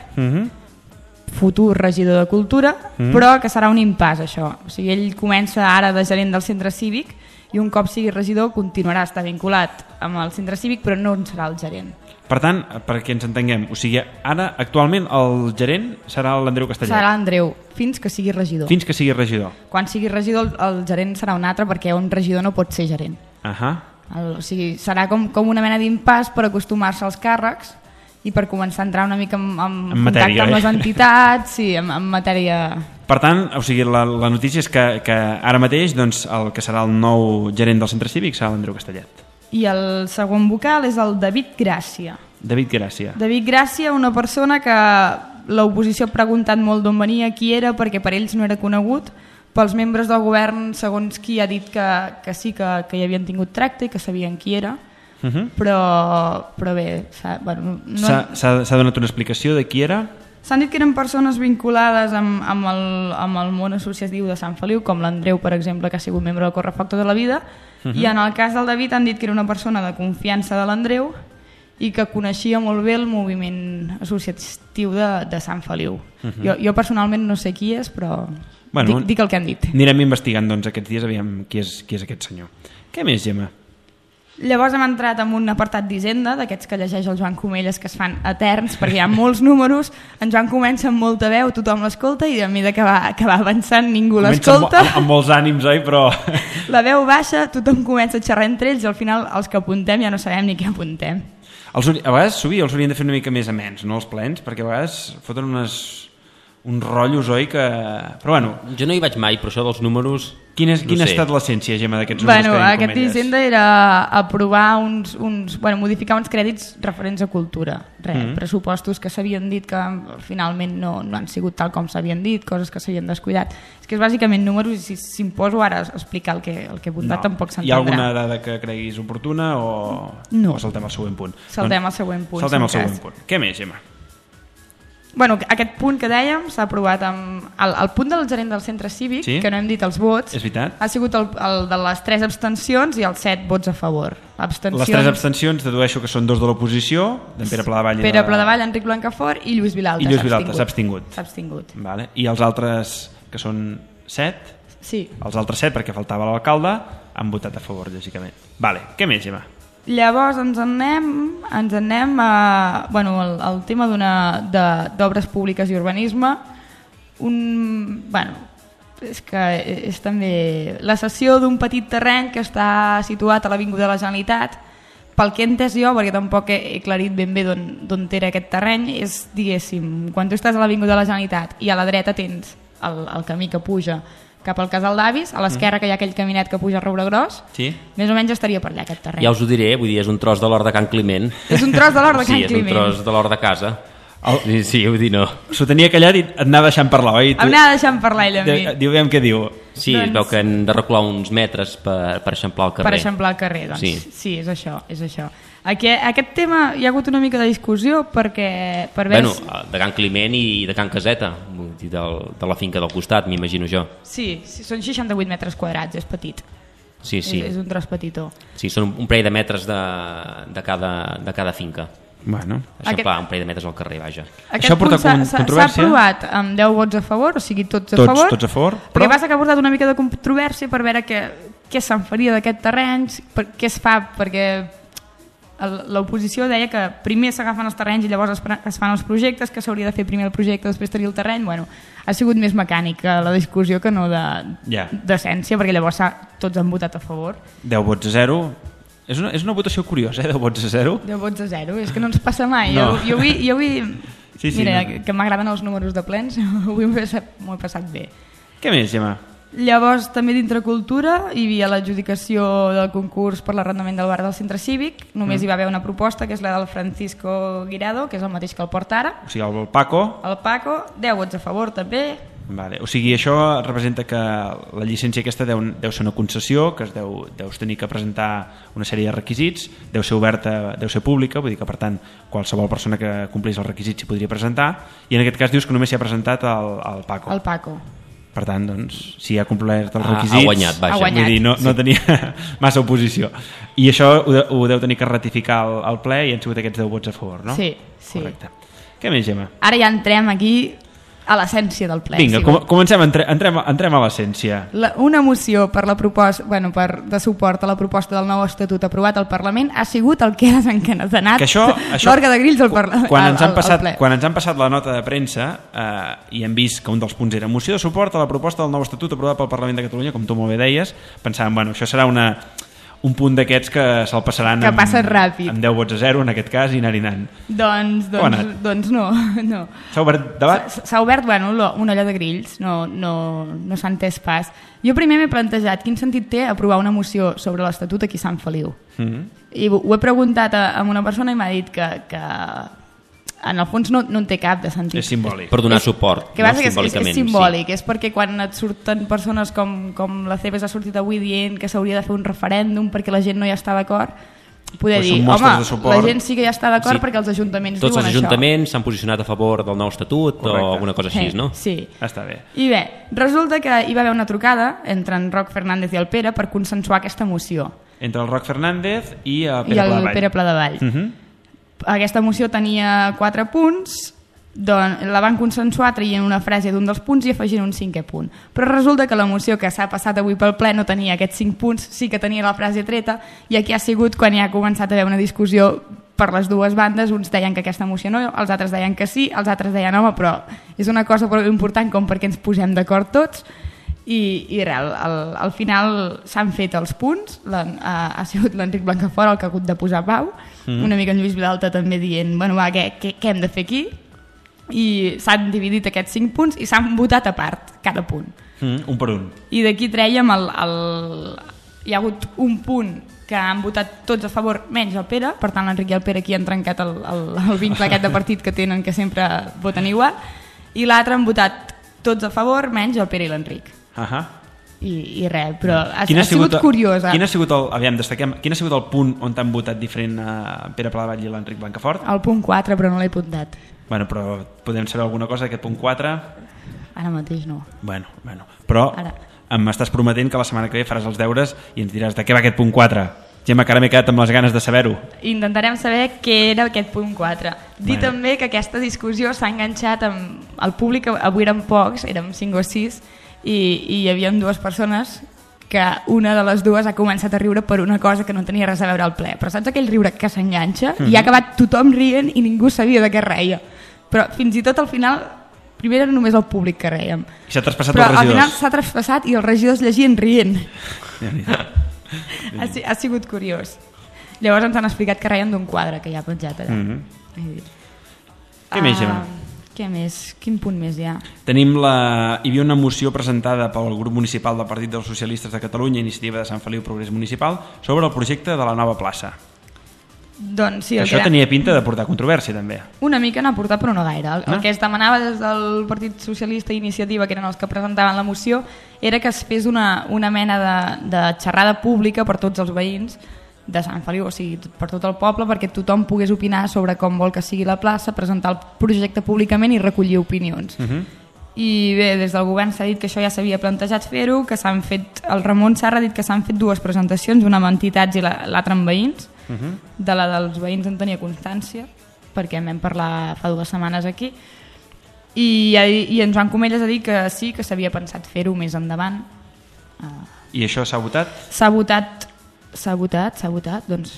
futur regidor de Cultura, però que serà un impàs això. O sigui, ell comença ara de gerent del centre cívic i un cop sigui regidor continuarà a estar vinculat amb el centre cívic, però no en serà el gerent. Per tant, perquè ens entenguem, o sigui, ara actualment el gerent serà l'Andreu Castellet. Serà l'Andreu, fins que sigui regidor. Fins que sigui regidor. Quan sigui regidor el gerent serà un altre, perquè un regidor no pot ser gerent. O sigui, serà com una mena d'impàs per acostumar-se als càrrecs i per començar a entrar una mica en contacte amb les entitats, en matèria... Per tant, o sigui, la notícia és que ara mateix doncs, el que serà el nou gerent del centre cívic serà l'Andreu Castellet. I el segon vocal és el David Gràcia. David Gràcia. David Gràcia, una persona que l'oposició ha preguntat molt d'on venia, qui era, perquè per ells no era conegut. Pels membres del govern, segons qui ha dit que sí, que hi havien tingut tracte i que sabien qui era. Però bé, s'ha donat una explicació de qui era? S'han dit que eren persones vinculades amb el món associatiu de Sant Feliu, com l'Andreu, per exemple, que ha sigut membre del Correfoc tota la vida, i en el cas del David han dit que era una persona de confiança de l'Andreu i que coneixia molt bé el moviment associatiu de Sant Feliu. Jo personalment no sé qui és, però dic el que han dit. Anirem investigant doncs, aquests dies, aviam qui és aquest senyor. Què més, Gemma? Llavors hem entrat en un apartat d'Hisenda, d'aquests que llegeix el Joan Comelles, que es fan eterns perquè hi ha molts números. En Joan comença amb molta veu, tothom l'escolta, i a mesura que va avançant ningú l'escolta. Amb molts ànims, oi? Però... La veu baixa, tothom comença a xerrar entre ells i al final els que apuntem ja no sabem ni què apuntem. A vegades els havien de fer una mica més amens, no els plens, perquè a vegades foten uns rotllos, oi? Però bueno... Jo no hi vaig mai, però això dels números... Quina ha estat l'essència, Gemma, d'aquests números que veiem aquest Hisenda era aprovar modificar uns crèdits referents a cultura. Pressupostos que s'havien dit que finalment no han sigut tal com s'havien dit, coses que s'havien descuidat. És que és bàsicament números, i si em poso ara a explicar el que he apuntat tampoc s'entendrà. Hi ha alguna dada que creguis oportuna o saltem al següent punt? Saltem al següent punt. Saltem al següent punt. Què més, Gemma? Aquest punt que dèiem s'ha aprovat amb el punt del gerent del centre cívic, que no hem dit els vots, ha sigut el de les 3 abstencions i els 7 vots a favor. Les 3 abstencions dedueixo que són 2 de l'oposició, d'en Pere Pladevall, Enric Blancafort i Lluís Vilalta. I Lluís Vilalta s'ha abstingut. Vale. I els altres, que són 7? Sí. Els altres 7, perquè faltava l'alcalde, han votat a favor, lògicament. Vale. Què més, Gemma? Llavors ens anem al tema d'obres públiques i urbanisme. És que és també la cessió d'un petit terreny que està situat a l'Avinguda de la Generalitat. Pel que he entès jo, perquè tampoc he aclarit ben bé d'on era aquest terreny, és, diguéssim, quan tu estàs a l'Avinguda de la Generalitat i a la dreta tens el camí que puja cap al Casal d'Avis, a l'esquerra que hi ha aquell caminet que puja a Roure-Gros, més o menys estaria per allà aquest terreny. Ja us ho diré, vull dir, és un tros de l'hort de Can Climent. És un tros de l'hort de Can Climent. Sí, és un tros de l'hort de casa. Sí, vull dir, no. S'ho tenia callat i et anava deixant parlar, oi? Em anava deixant parlar ell a mi. Diguem què diu. Sí, es veu que hem de recular uns metres per eixamplar el carrer. Per eixamplar el carrer, doncs. Sí, és això. Aquest tema hi ha hagut una mica de discussió perquè... De Can Climent i de Can Caseta, de la finca del costat, m'imagino jo. Sí, són 68 metres quadrats, és petit. Sí. És un tros petitó. Sí, són un parell de metres de cada finca. Bueno. Això fa un parell de metres al carrer, vaja. Aquest punt s'ha aprovat amb 10 vots a favor, o sigui, tots a favor. Tots a favor. Però passa que ha portat una mica de controvèrsia per veure què se'n faria d'aquest terreny, què es fa, perquè l'oposició deia que primer s'agafen els terrenys i llavors es fan els projectes, que s'hauria de fer primer el projecte, després tenir el terreny. Bueno, ha sigut més mecànica la discussió que no d'essència, perquè llavors tots han votat a favor. 10 vots a 0. És una votació curiosa, 10 vots a 0. 10 vots a 0, és que no ens passa mai. No. Jo avui sí, mira, no. Que m'agraden els números de plens, avui m'ho he passat bé. Què més, Gemma? Llavors, també dintre cultura, hi havia l'adjudicació del concurs per l'arrendament del bar del centre cívic. Només hi va haver una proposta, que és la del Francisco Guirado, que és el mateix que el porta ara. O sigui, el Paco. El Paco, 10 vots a favor també. Vale. O sigui, això representa que la llicència aquesta deu ser una concessió, que deus tenir que presentar una sèrie de requisits, deu ser oberta, deu ser pública, vull dir que per tant qualsevol persona que complís els requisits s'hi podria presentar, i en aquest cas dius que només s'hi ha presentat el Paco. El Paco. Per tant, doncs, si ha complert els requisits... Ha guanyat, vaja. Vull dir, no tenia massa oposició. I això ho deu tenir que ratificar al ple i han sigut aquests 10 vots a favor, no? Sí. Correcte. Què més, Gemma? Ara ja entrem aquí a l'essència del ple. Vinga, comencem, entrem a l'essència. Una moció per la proposta, de suport a la proposta del nou estatut aprovat al Parlament ha sigut el que ha desencadenat l'orga de grills al Parlament. Quan ens han passat la nota de premsa i hem vist que un dels punts era moció de suport a la proposta del nou estatut aprovat pel Parlament de Catalunya, com tu molt bé deies, pensàvem, bueno, això serà un punt d'aquests que se'l passaran amb 10 vots a 0 en aquest cas i anant. Doncs no. S'ha obert debat? S'ha obert, una olla de grills, no s'ha entès pas. Jo primer m'he plantejat quin sentit té aprovar una moció sobre l'Estatut aquí a Sant Feliu. I ho he preguntat a una persona i m'ha dit que en el fons no en té cap de sentit. És simbòlic. Per donar suport. Que és simbòlic, és perquè quan et surten persones com la Cebes ha sortit avui dient que s'hauria de fer un referèndum perquè la gent no hi està d'acord, poder dir, home, la gent sí que ja està d'acord perquè els ajuntaments diuen això. Tots els ajuntaments s'han posicionat a favor del nou estatut o alguna cosa així, no? Sí. Està bé. I bé, resulta que hi va haver una trucada entre en Roc Fernández i el Pere per consensuar aquesta moció. Entre el Roc Fernández i el Pere Pladevall. Aquesta moció tenia 4 punts, doncs la van consensuar traient una frase d'un dels punts i afegint un 5è punt. Però resulta que la moció que s'ha passat avui pel ple no tenia aquests 5 punts, sí que tenia la frase treta, i aquí ha sigut quan hi ha començat a haver una discussió per les dues bandes. Uns deien que aquesta moció no, els altres deien que sí, els altres deien home, però és una cosa prou important com perquè ens posem d'acord tots. I res, al final s'han fet els punts, ha sigut l'Enric Blancafort el que ha hagut de posar pau, una mica en Lluís Vilalta també dient bueno, va, què hem de fer aquí, i s'han dividit aquests 5 punts i s'han votat a part cada punt, un per un, i d'aquí trèiem hi ha hagut un punt que han votat tots a favor menys el Pere, per tant l'Enric i el Pere aquí han trencat el vincle aquest de partit que tenen, que sempre voten igual, i l'altre han votat tots a favor menys el Pere i l'Enric. I res, però ha sigut curiosa. Quin ha sigut el punt on t'han votat diferent a Pere Pladevall i l'Enric Blancafort? El punt 4, però no l'he apuntat. Bueno, però podem saber alguna cosa d'aquest punt 4? Ara mateix no. Bueno, però m'estàs prometent que la setmana que ve faràs els deures i ens diràs de què va aquest punt 4. Gemma, que ara m'he quedat amb les ganes de saber-ho. Intentarem saber què era aquest punt 4. Dir també que aquesta discussió s'ha enganxat amb el públic, avui érem pocs, érem 5 o 6, i hi havia 2 persones que una de les dues ha començat a riure per una cosa que no tenia res a veure al ple, però saps aquell riure que s'enganxa i ha acabat tothom rient i ningú sabia de què reia, però fins i tot al final primer era només el públic que reiem, i s'ha traspassat però als regidors. Al final s'ha traspassat i els regidors llegien rient. Ha sigut curiós. Llavors ens han explicat que reien d'un quadre que hi ha penjat allà. Què més, Gemma? Què més? Quin punt més hi ha? Hi havia una moció presentada pel grup municipal del Partit dels Socialistes de Catalunya, Iniciativa de Sant Feliu Progrés Municipal, sobre el projecte de la nova plaça. Doncs sí, això tenia pinta de portar controvèrsia també. Una mica n'ha portat però no gaire. El que es demanava des del Partit Socialista i Iniciativa, que eren els que presentaven la moció, era que es fes una mena de xerrada pública per tots els veïns de Sant Feliu, o sigui, per tot el poble, perquè tothom pogués opinar sobre com vol que sigui la plaça, presentar el projecte públicament i recollir opinions. I bé, des del govern s'ha dit que això ja s'havia plantejat fer-ho, que s'han fet, el Ramon Serra ha dit que s'han fet 2 presentacions, una amb entitats i l'altra amb veïns, de la dels veïns en tenia constància, perquè en vam parlar fa 2 setmanes aquí, i en Joan Comelles ha dit que sí, que s'havia pensat fer-ho més endavant. I això s'ha votat? S'ha votat, doncs...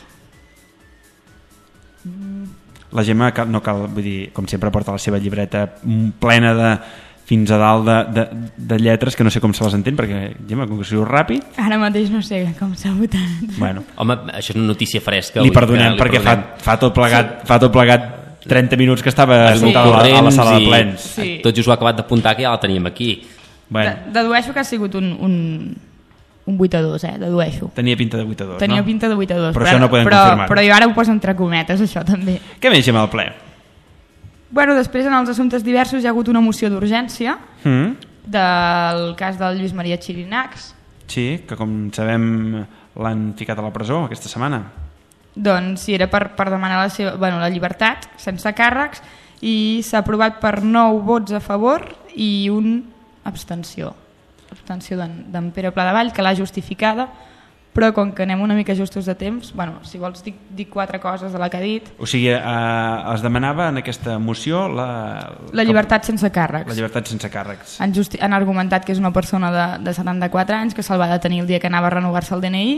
La Gemma no cal, vull dir, com sempre porta la seva llibreta plena de fins a dalt de lletres que no sé com se les entén, perquè Gemma, com que sigui ràpid... Ara mateix no sé com s'ha votat. Bueno. Home, això és una notícia fresca. Li perdonem perquè fa tot plegat 30 minuts que estava assentat a la sala de plens. Sí. Tot just ho ha acabat d'apuntar, que ja la teníem aquí. Bueno. Dedueixo que ha sigut un 8-2, dedueixo. Tenia pinta de 8-2, Tenia pinta de 8-2. Però això no podem confirmar. Però jo ara ho poso entre cometes, això també. Què més, Gemma, al ple? Bueno, després en els assumptes diversos hi ha hagut una moció d'urgència del cas del Lluís Maria Xirinacs. Sí, que com sabem l'han ficat a la presó aquesta setmana. Doncs sí, era per demanar la llibertat sense càrrecs, i s'ha aprovat per 9 vots a favor i una abstenció d'en Pere Pladevall, que l'ha justificada, però com que anem una mica justos de temps, bueno, si vols dic 4 coses de la que ha dit. O sigui, es demanava en aquesta moció la llibertat sense càrrecs. La llibertat sense càrrecs. Han argumentat que és una persona de 74 anys, que se'l va detenir el dia que anava a renovar-se el DNI,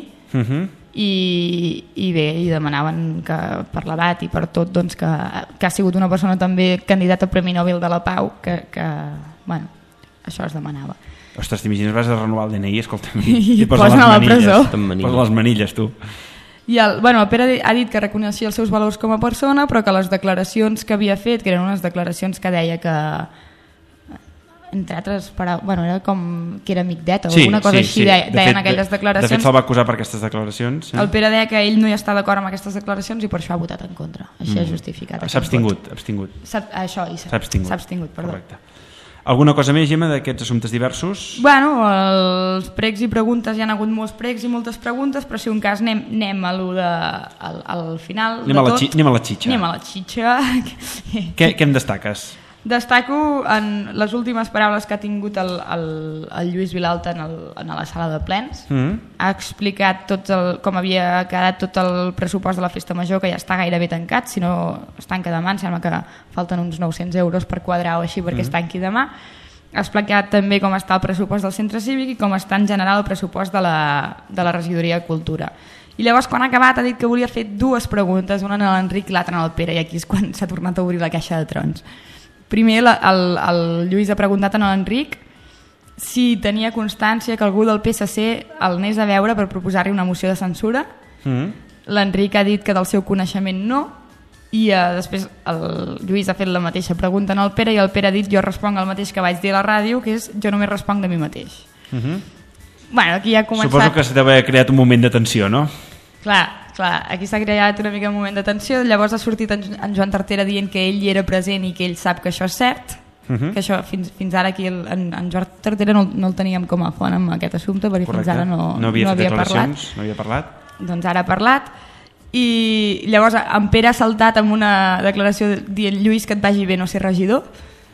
i bé, i demanaven que per l'edat i per tot, doncs, que ha sigut una persona també candidata a Premi Nobel de la Pau, que bueno, això es demanava. Ostres, t'imagines, vas a renovar el DNI, escolta'm, i et posen a la presó. Posen les manilles, tu. I el Pere ha dit que reconeixia els seus valors com a persona, però que les declaracions que havia fet, que eren unes declaracions que deia que, entre altres paraules, bueno, era com que era amic d'ETA o alguna cosa així, deien aquelles declaracions. De fet, se'l va acusar per aquestes declaracions. El Pere deia que ell no hi està d'acord amb aquestes declaracions i per això ha votat en contra. Així ha justificat. S'ha abstingut. Això, s'ha abstingut, perdó. Correcte. Alguna cosa més, Gemma, d'aquests assumptes diversos? Bueno, els pregs i preguntes, hi ha hagut molts pregs i moltes preguntes, però si un cas anem a lo al final anem a la xitxa. Anem a la xitxa. Què em destaques? Destaco en les últimes paraules que ha tingut el Lluís Vilalta en la sala de plens. Ha explicat com havia quedat tot el pressupost de la festa major, que ja està gairebé tancat, si no es tanca demà, em sembla que falten uns 900 euros per quadrar o així perquè es tanqui demà. Ha explicat també com està el pressupost del centre cívic i com està en general el pressupost de la regidoria de cultura. I llavors, quan ha acabat, ha dit que volia fer 2 preguntes, una a l'Enric i l'altra al Pere, i aquí és quan s'ha tornat a obrir la caixa de trons. Primer, el Lluís ha preguntat a l'Enric si tenia constància que algú del PSC el anés a veure per proposar-li una moció de censura. L'Enric ha dit que del seu coneixement no, i després el Lluís ha fet la mateixa pregunta al Pere, i el Pere ha dit: jo responc el mateix que vaig dir a la ràdio, que és jo només responc de mi mateix. Bueno, aquí ja ha començat... Suposo que s'ha d'haver creat un moment de tensió, no? Clar, aquí s'ha creat una mica un moment de tensió. Llavors ha sortit en Joan Tartera dient que ell hi era present i que ell sap que això és cert, que això fins ara aquí en Joan Tartera no el teníem com a font amb aquest assumpte, perquè fins ara no havia parlat. Doncs ara ha parlat. I llavors en Pere ha saltat amb una declaració dient: Lluís, que et vagi bé no ser regidor.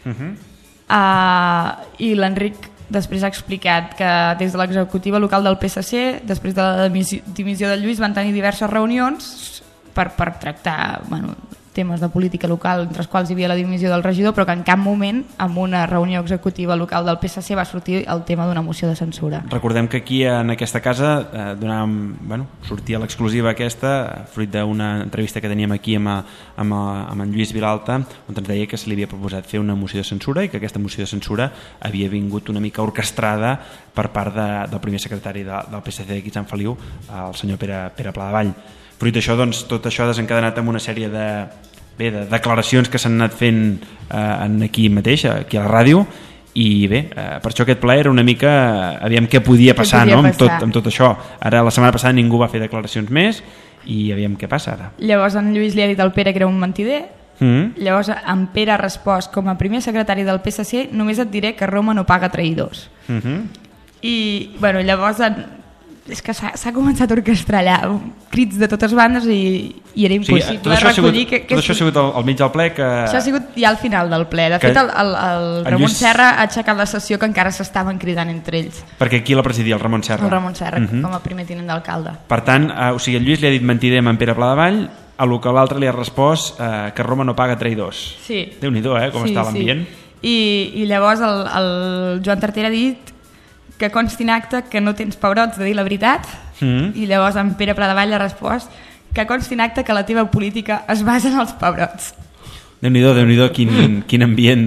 I l'Enric després ha explicat que des de l'executiva local del PSC, després de la dimissió del Lluís, van tenir diverses reunions per tractar temes de política local, entre els quals hi havia la dimissió del regidor, però que en cap moment en una reunió executiva local del PSC va sortir el tema d'una moció de censura. Recordem que aquí en aquesta casa sortia l'exclusiva aquesta, fruit d'una entrevista que teníem aquí amb en Lluís Vilalta, on ens deia que se li havia proposat fer una moció de censura i que aquesta moció de censura havia vingut una mica orquestrada per part del primer secretari del PSC d'aquí Sant Feliu, el senyor Pere Pladevall. Fruit d'això, doncs, tot això ha desencadenat amb una sèrie de declaracions que s'han anat fent aquí mateix, aquí a la ràdio, i bé, per això aquest ple era una mica aviam què podia passar, amb tot això. Ara la setmana passada ningú va fer declaracions més i aviam què passa ara. Llavors en Lluís li ha dit al Pere que era un mentider. Llavors en Pere ha respost: com a primer secretari del PSC només et diré que Roma no paga traïdors. I llavors és que s'ha començat a orquestrar allà crits de totes bandes i era impossible recollir tot això ha sigut al mig del ple que... Això ha sigut ja al final del ple. De fet el Ramon Serra ha aixecat la sessió, que encara s'estaven cridant entre ells, perquè qui la presidia? El Ramon Serra, com a primer tinent d'alcalde. Per tant, el Lluís li ha dit mentider amb en Pere Pladevall, a lo que l'altre li ha respost que Roma no paga traïdors. Sí. Déu-n'hi-do, com està l'ambient. I llavors el Joan Tartera ha dit que consti en acte que no tens pebrots de dir la veritat, i llavors en Pere Pradevall ha respost que consti en acte que la teva política es basa en els pebrots. Déu-n'hi-do, quin ambient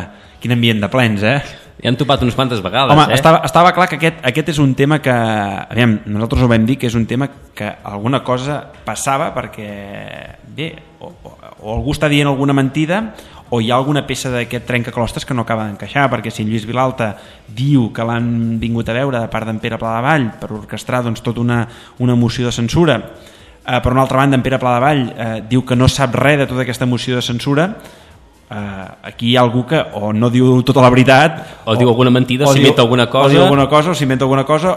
de plens, Ja han topat unes quantes vegades. Home, estava clar que aquest és un tema que, aviam, nosaltres ho vam dir, que és un tema que alguna cosa passava perquè, bé, o algú està dient alguna mentida o hi ha alguna peça d'aquest trencaclosques que no acaba d'encaixar, perquè si en Lluís Vilalta diu que l'han vingut a veure de part d'en Pere Pladevall per orquestrar doncs, tota una moció de censura, per una altra banda en Pere Pladevall diu que no sap res de tota aquesta moció de censura, aquí hi ha algú que o no diu tota la veritat o diu alguna mentida, s'inventa alguna cosa, o diu alguna cosa, o s'inventa alguna cosa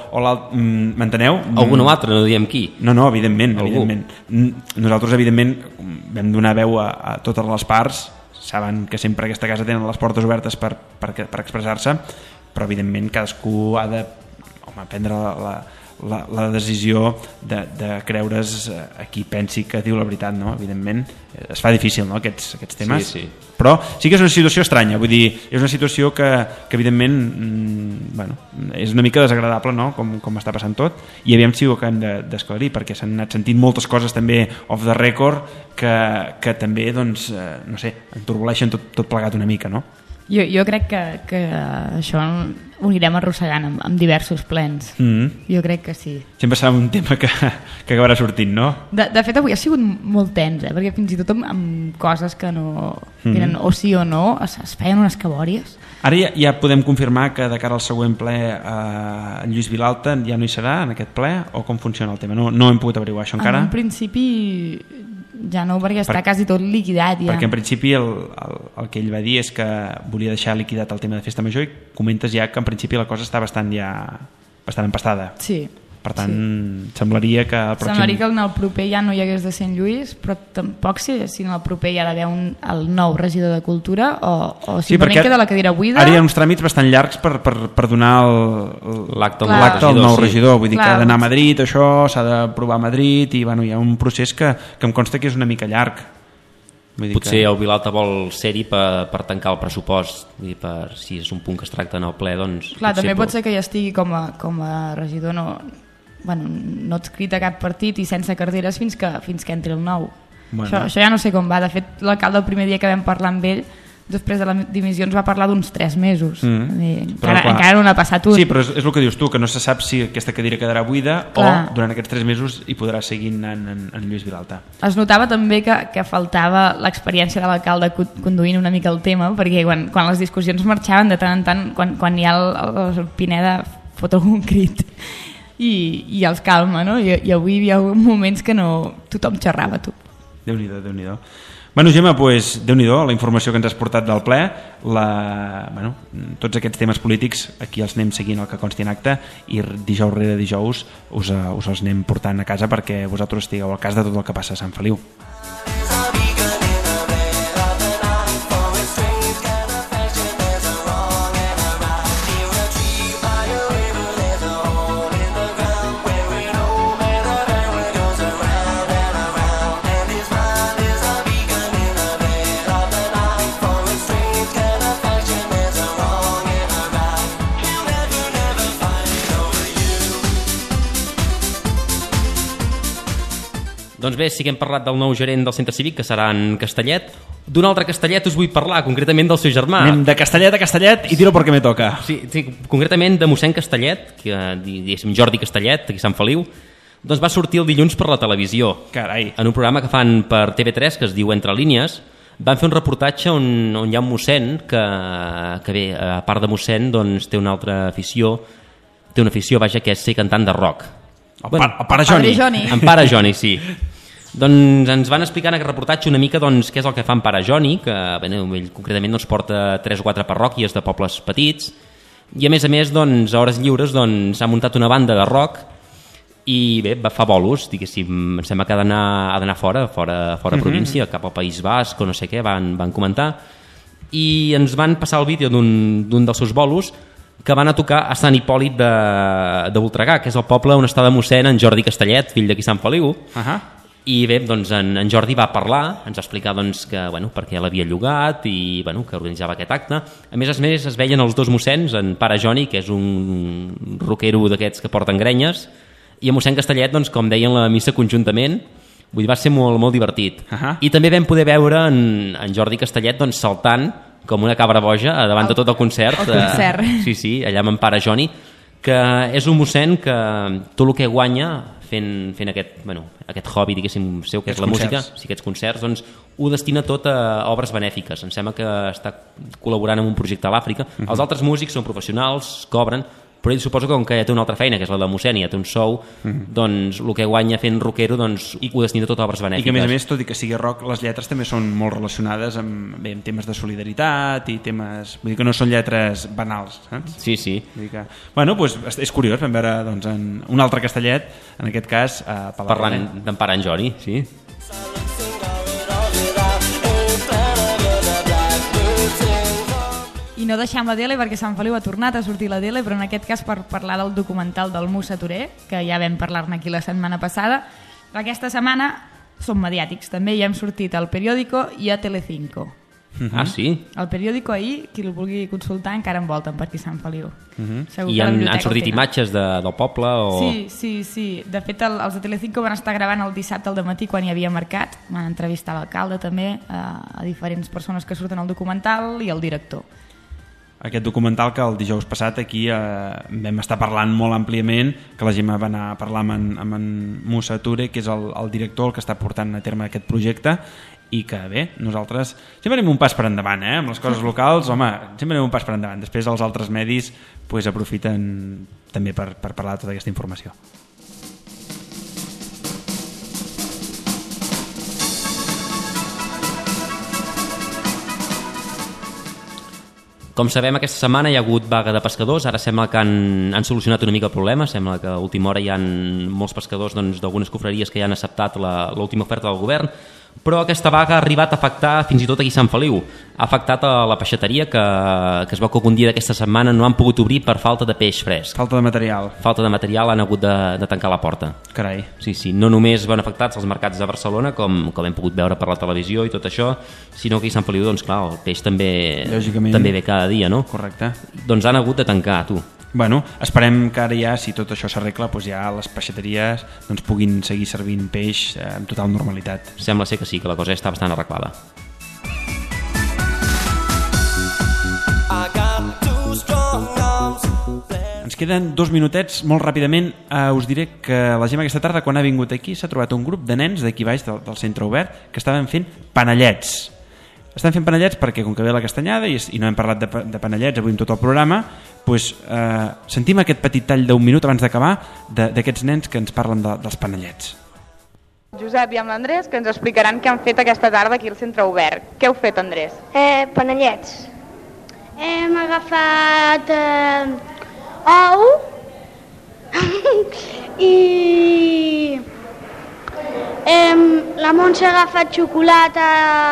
m'enteneu? Algun altre, no diem qui. No, evidentment. Nosaltres evidentment vam donar veu a totes les parts, saben que sempre aquesta casa tenen les portes obertes per expressar-se, però evidentment cadascú ha de prendre la decisió de creure's a qui pensi que diu la veritat, no? Evidentment es fa difícil, no? aquests temes, sí. Però sí que és una situació estranya, vull dir, és una situació que evidentment és una mica desagradable, no? Com està passant tot, i aviam si ho acabem d'esclarir, perquè s'han anat sentint moltes coses també off the record que també, doncs, no sé, enturboleixen tot plegat una mica, no? Jo crec que això ho anirem arrossegant amb diversos plens. Jo crec que sí. Sempre serà un tema que acabarà sortint, no? De fet, avui ha sigut molt tens, perquè fins i tot amb coses que no eren o sí o no, es feien unes cabòries. Ara ja podem confirmar que de cara al següent ple en Lluís Vilalta ja no hi serà en aquest ple, o com funciona el tema? No hem pogut averiguar això encara? En principi ja no, perquè està quasi tot liquidat ja. Perquè en principi el que ell va dir és que volia deixar liquidat el tema de festa major, i comentes ja que en principi la cosa està bastant empastada. Sí. Per tant, semblaria que semblaria que en el proper ja no hi hagués de Sant Lluís, però tampoc si en el proper hi ha d'haver el nou regidor de Cultura o simplement queda la cadira buida. Ara hi ha uns tràmits bastant llargs per donar l'acte al nou regidor, vull dir que ha d'anar a Madrid, això s'ha d'aprovar a Madrid, i hi ha un procés que em consta que és una mica llarg. Potser el Vilalta vol ser-hi per tancar el pressupost, per si és un punt que es tracta en el ple, doncs... Clar, també pot ser que ja estigui com a regidor no adscrit a cap partit i sense carteres fins que entri el nou. Això ja no sé com va. De fet, l'alcalde el primer dia que vam parlar amb ell, després de la dimissió, ens va parlar d'uns 3 mesos. Encara no n'ha passat un. Sí, però és el que dius tu, que no se sap si aquesta cadira quedarà buida o durant aquests 3 mesos hi podrà seguir en Lluís Vilalta. Es notava també que faltava l'experiència de l'alcalde conduint una mica el tema, perquè quan les discussions marxaven de tant en tant, quan hi ha el Pineda fot algun crit i els calma, no? I avui hi ha moments que tothom xerrava, tu. Déu-n'hi-do. Bueno, Gemma, doncs, Déu-n'hi-do, la informació que ens has portat del ple, tots aquests temes polítics, aquí els anem seguint el que consti en acte, i dijous rere dijous us els anem portant a casa perquè vosaltres estigueu al cas de tot el que passa a Sant Feliu. Doncs bé, sí que hem parlat del nou gerent del centre cívic, que serà en Castellet. D'un altre Castellet us vull parlar, concretament del seu germà. Anem de Castellet a Castellet i tiro perquè me toca. Sí, concretament de mossèn Castellet, que diguéssim Jordi Castellet, aquí a Sant Feliu, doncs va sortir el dilluns per la televisió. Carai. En un programa que fan per TV3, que es diu Entre línies, van fer un reportatge on hi ha un mossèn que bé, a part de mossèn, doncs té una altra afició, que és ser cantant de rock. El pare Joni. En pare Joni, sí. Doncs ens van explicar en aquest reportatge una mica què és el que fa en pare Joni, que ell concretament porta 3 o 4 parròquies de pobles petits, i a més, a hores lliures s'ha muntat una banda de rock i bé, fa bolos, diguéssim, em sembla que ha d'anar fora província, cap al País Basc o no sé què, van comentar, i ens van passar el vídeo d'un dels seus bolos que van a tocar a Sant Hipòlit de Voltregà, que és el poble on està de mossèn en Jordi Castellet, fill d'aquí Sant Feliu. I bé, doncs en Jordi va parlar, ens va explicar doncs, que, per què l'havia llogat i que organitzava aquest acte. A més es veien els dos mossens, en pare Joni, que és un rockero d'aquests que porten grenyes, i en mossèn Castellet, doncs, com deien la missa conjuntament. Vull dir, va ser molt, molt divertit. I també vam poder veure en Jordi Castellet doncs, saltant com una cabra boja davant de tot el concert. Sí, allà amb en pare Joni, que és un mossèn que tot el que guanya fent aquest hobby, diguéssim, seu, que és la música, aquests concerts, doncs ho destina tot a obres benèfiques. Em sembla que està col·laborant en un projecte a l'Àfrica. Els altres músics són professionals, cobren, però ell suposo que com que ja té una altra feina, que és la de mossèn, i ja té un sou, doncs el que guanya fent rockero doncs, ho destina tot a obres benèfiques. I que a més, tot i que sigui rock, les lletres també són molt relacionades amb temes de solidaritat i temes... Vull dir que no són lletres banals, saps? Sí. Vull dir que... Doncs és curiós, vam veure un altre Castellet, en aquest cas... Parlant d'en pare en Joni, sí. I no deixem la tele perquè Sant Feliu ha tornat a sortir la tele, però en aquest cas per parlar del documental del Musa Touré, que ja vam parlar-ne aquí la setmana passada. Aquesta setmana són mediàtics, també hi hem sortit al Periódico i a Telecinco. Ah, sí? El Periódico ahir, qui el vulgui consultar, encara envolten per aquí Sant Feliu. I han sortit imatges del poble? O... Sí. De fet, els de Telecinco van estar gravant el dissabte al dematí quan hi havia mercat. Van entrevistar l'alcalde també, a diferents persones que surten al documental i el director. Aquest documental que el dijous passat aquí vam estar parlant molt àmpliament, que la Gemma va anar a parlar amb en Musa Touré, que és el director, el que està portant a terme aquest projecte, i que bé, nosaltres sempre anem un pas per endavant, amb les coses locals, home, sempre anem un pas per endavant. Després els altres medis aprofiten també per parlar de tota aquesta informació. Com sabem, aquesta setmana hi ha hagut vaga de pescadors, ara sembla que han solucionat una mica el problema, sembla que a última hora hi ha molts pescadors d'algunes confraries que ja han acceptat l'última oferta del govern, però aquesta vaga ha arribat a afectar fins i tot aquí a Sant Feliu. Ha afectat a la peixateria que es veu que algun dia d'aquesta setmana no han pogut obrir per falta de peix fresc. Falta de material. Han hagut de tancar la porta. Carai. Sí, no només van afectats els mercats de Barcelona, com hem pogut veure per la televisió i tot això, sinó que aquí a Sant Feliu, doncs clar, el peix també ve cada dia, no? Correcte. Doncs han hagut de tancar, tu. Bueno, esperem que ara ja, si tot això s'arregla, doncs ja les peixateries puguin seguir servint peix amb total normalitat. Sembla ser que sí, que la cosa està bastant arreglada. Ens queden 2 minutets, molt ràpidament. Us diré que la Gemma aquesta tarda, quan ha vingut aquí, s'ha trobat un grup de nens d'aquí baix del centre obert que estaven fent panellets. Estan fent panellets perquè, com que ve la castanyada i no hem parlat de panellets avui en tot el programa, sentim aquest petit tall d'un minut abans d'acabar d'aquests nens que ens parlen dels panellets. Josep i amb l'Andrés, que ens explicaran què han fet aquesta tarda aquí al centre obert. Què heu fet, Andrés? Panellets. Hem agafat ou i la Montse ha agafat xocolata,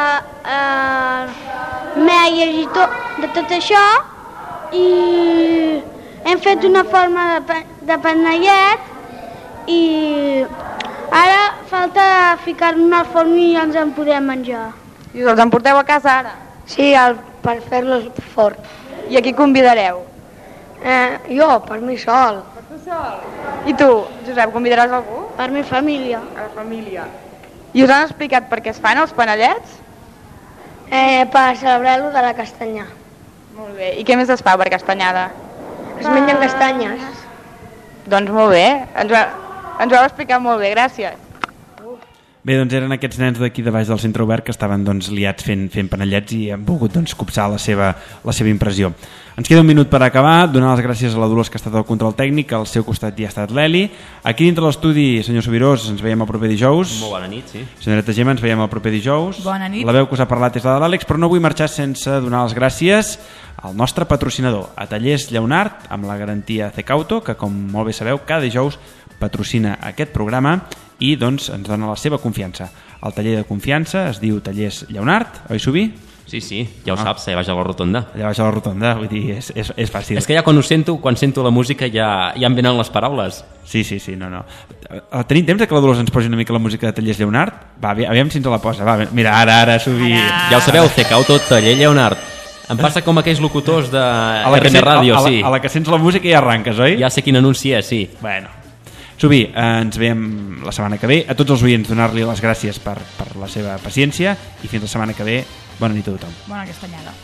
mel de tot això, i hem fet una forma de panellet i ara falta ficar-ne al forn i ens en podem menjar. I us els emporteu a casa ara? Sí, per fer-los fort. I a qui convidareu? Jo, per mi sol. Per tu sol? I tu, Josep, convidaràs algú? Per mi família. A la família. I us han explicat per què es fan els panellets? Per celebrar-lo de la castanya. Molt bé. I què més es fa per castanyada? Es mengen castanyes. Doncs molt bé. Ens ho heu explicat molt bé, gràcies. Bé, doncs eren aquests nens d'aquí de baix del centre obert que estaven liats fent panellets i han volgut copsar la seva impressió. Ens queda un minut per acabar, donar les gràcies a la Dolors que ha estat al control tècnic, al seu costat hi ha estat l'Eli. Aquí dintre l'estudi, senyor Sobirós, ens veiem el proper dijous. Molt bona nit, sí. Senyoreta Gemma, ens veiem el proper dijous. Bona nit. La veu que us ha parlat és la de l'Àlex, però no vull marxar sense donar les gràcies al nostre patrocinador, a Tallers Lleonart, amb la garantia Cecauto, que com molt bé sabeu, cada dijous patrocina aquest programa i ens dona la seva confiança. El taller de confiança es diu Tallers Lleonart, oi Subí? Sí, ja ho saps, ja vaig a la rotonda. Ja vaig a la rotonda, vull dir, és fàcil. És que ja quan sento la música ja em venen les paraules. Sí, no. Tenim temps que la Dolors ens posi una mica la música de Tallers Lleonard? Va, aviam si ens la posa. Va, mira, ara subir... Ja ho sabeu, Cecau tot, Taller Lleonard. Em passa com aquells locutors de RM Ràdio, sí. A la que sents la música i arranques, oi? Ja sé quin anunci és, sí. Bueno. Subí, ens veiem la setmana que ve. A tots els oients donar-li les gràcies per la seva paciència i fins la setmana que ve. Bona nit a tothom. Bona castanyada.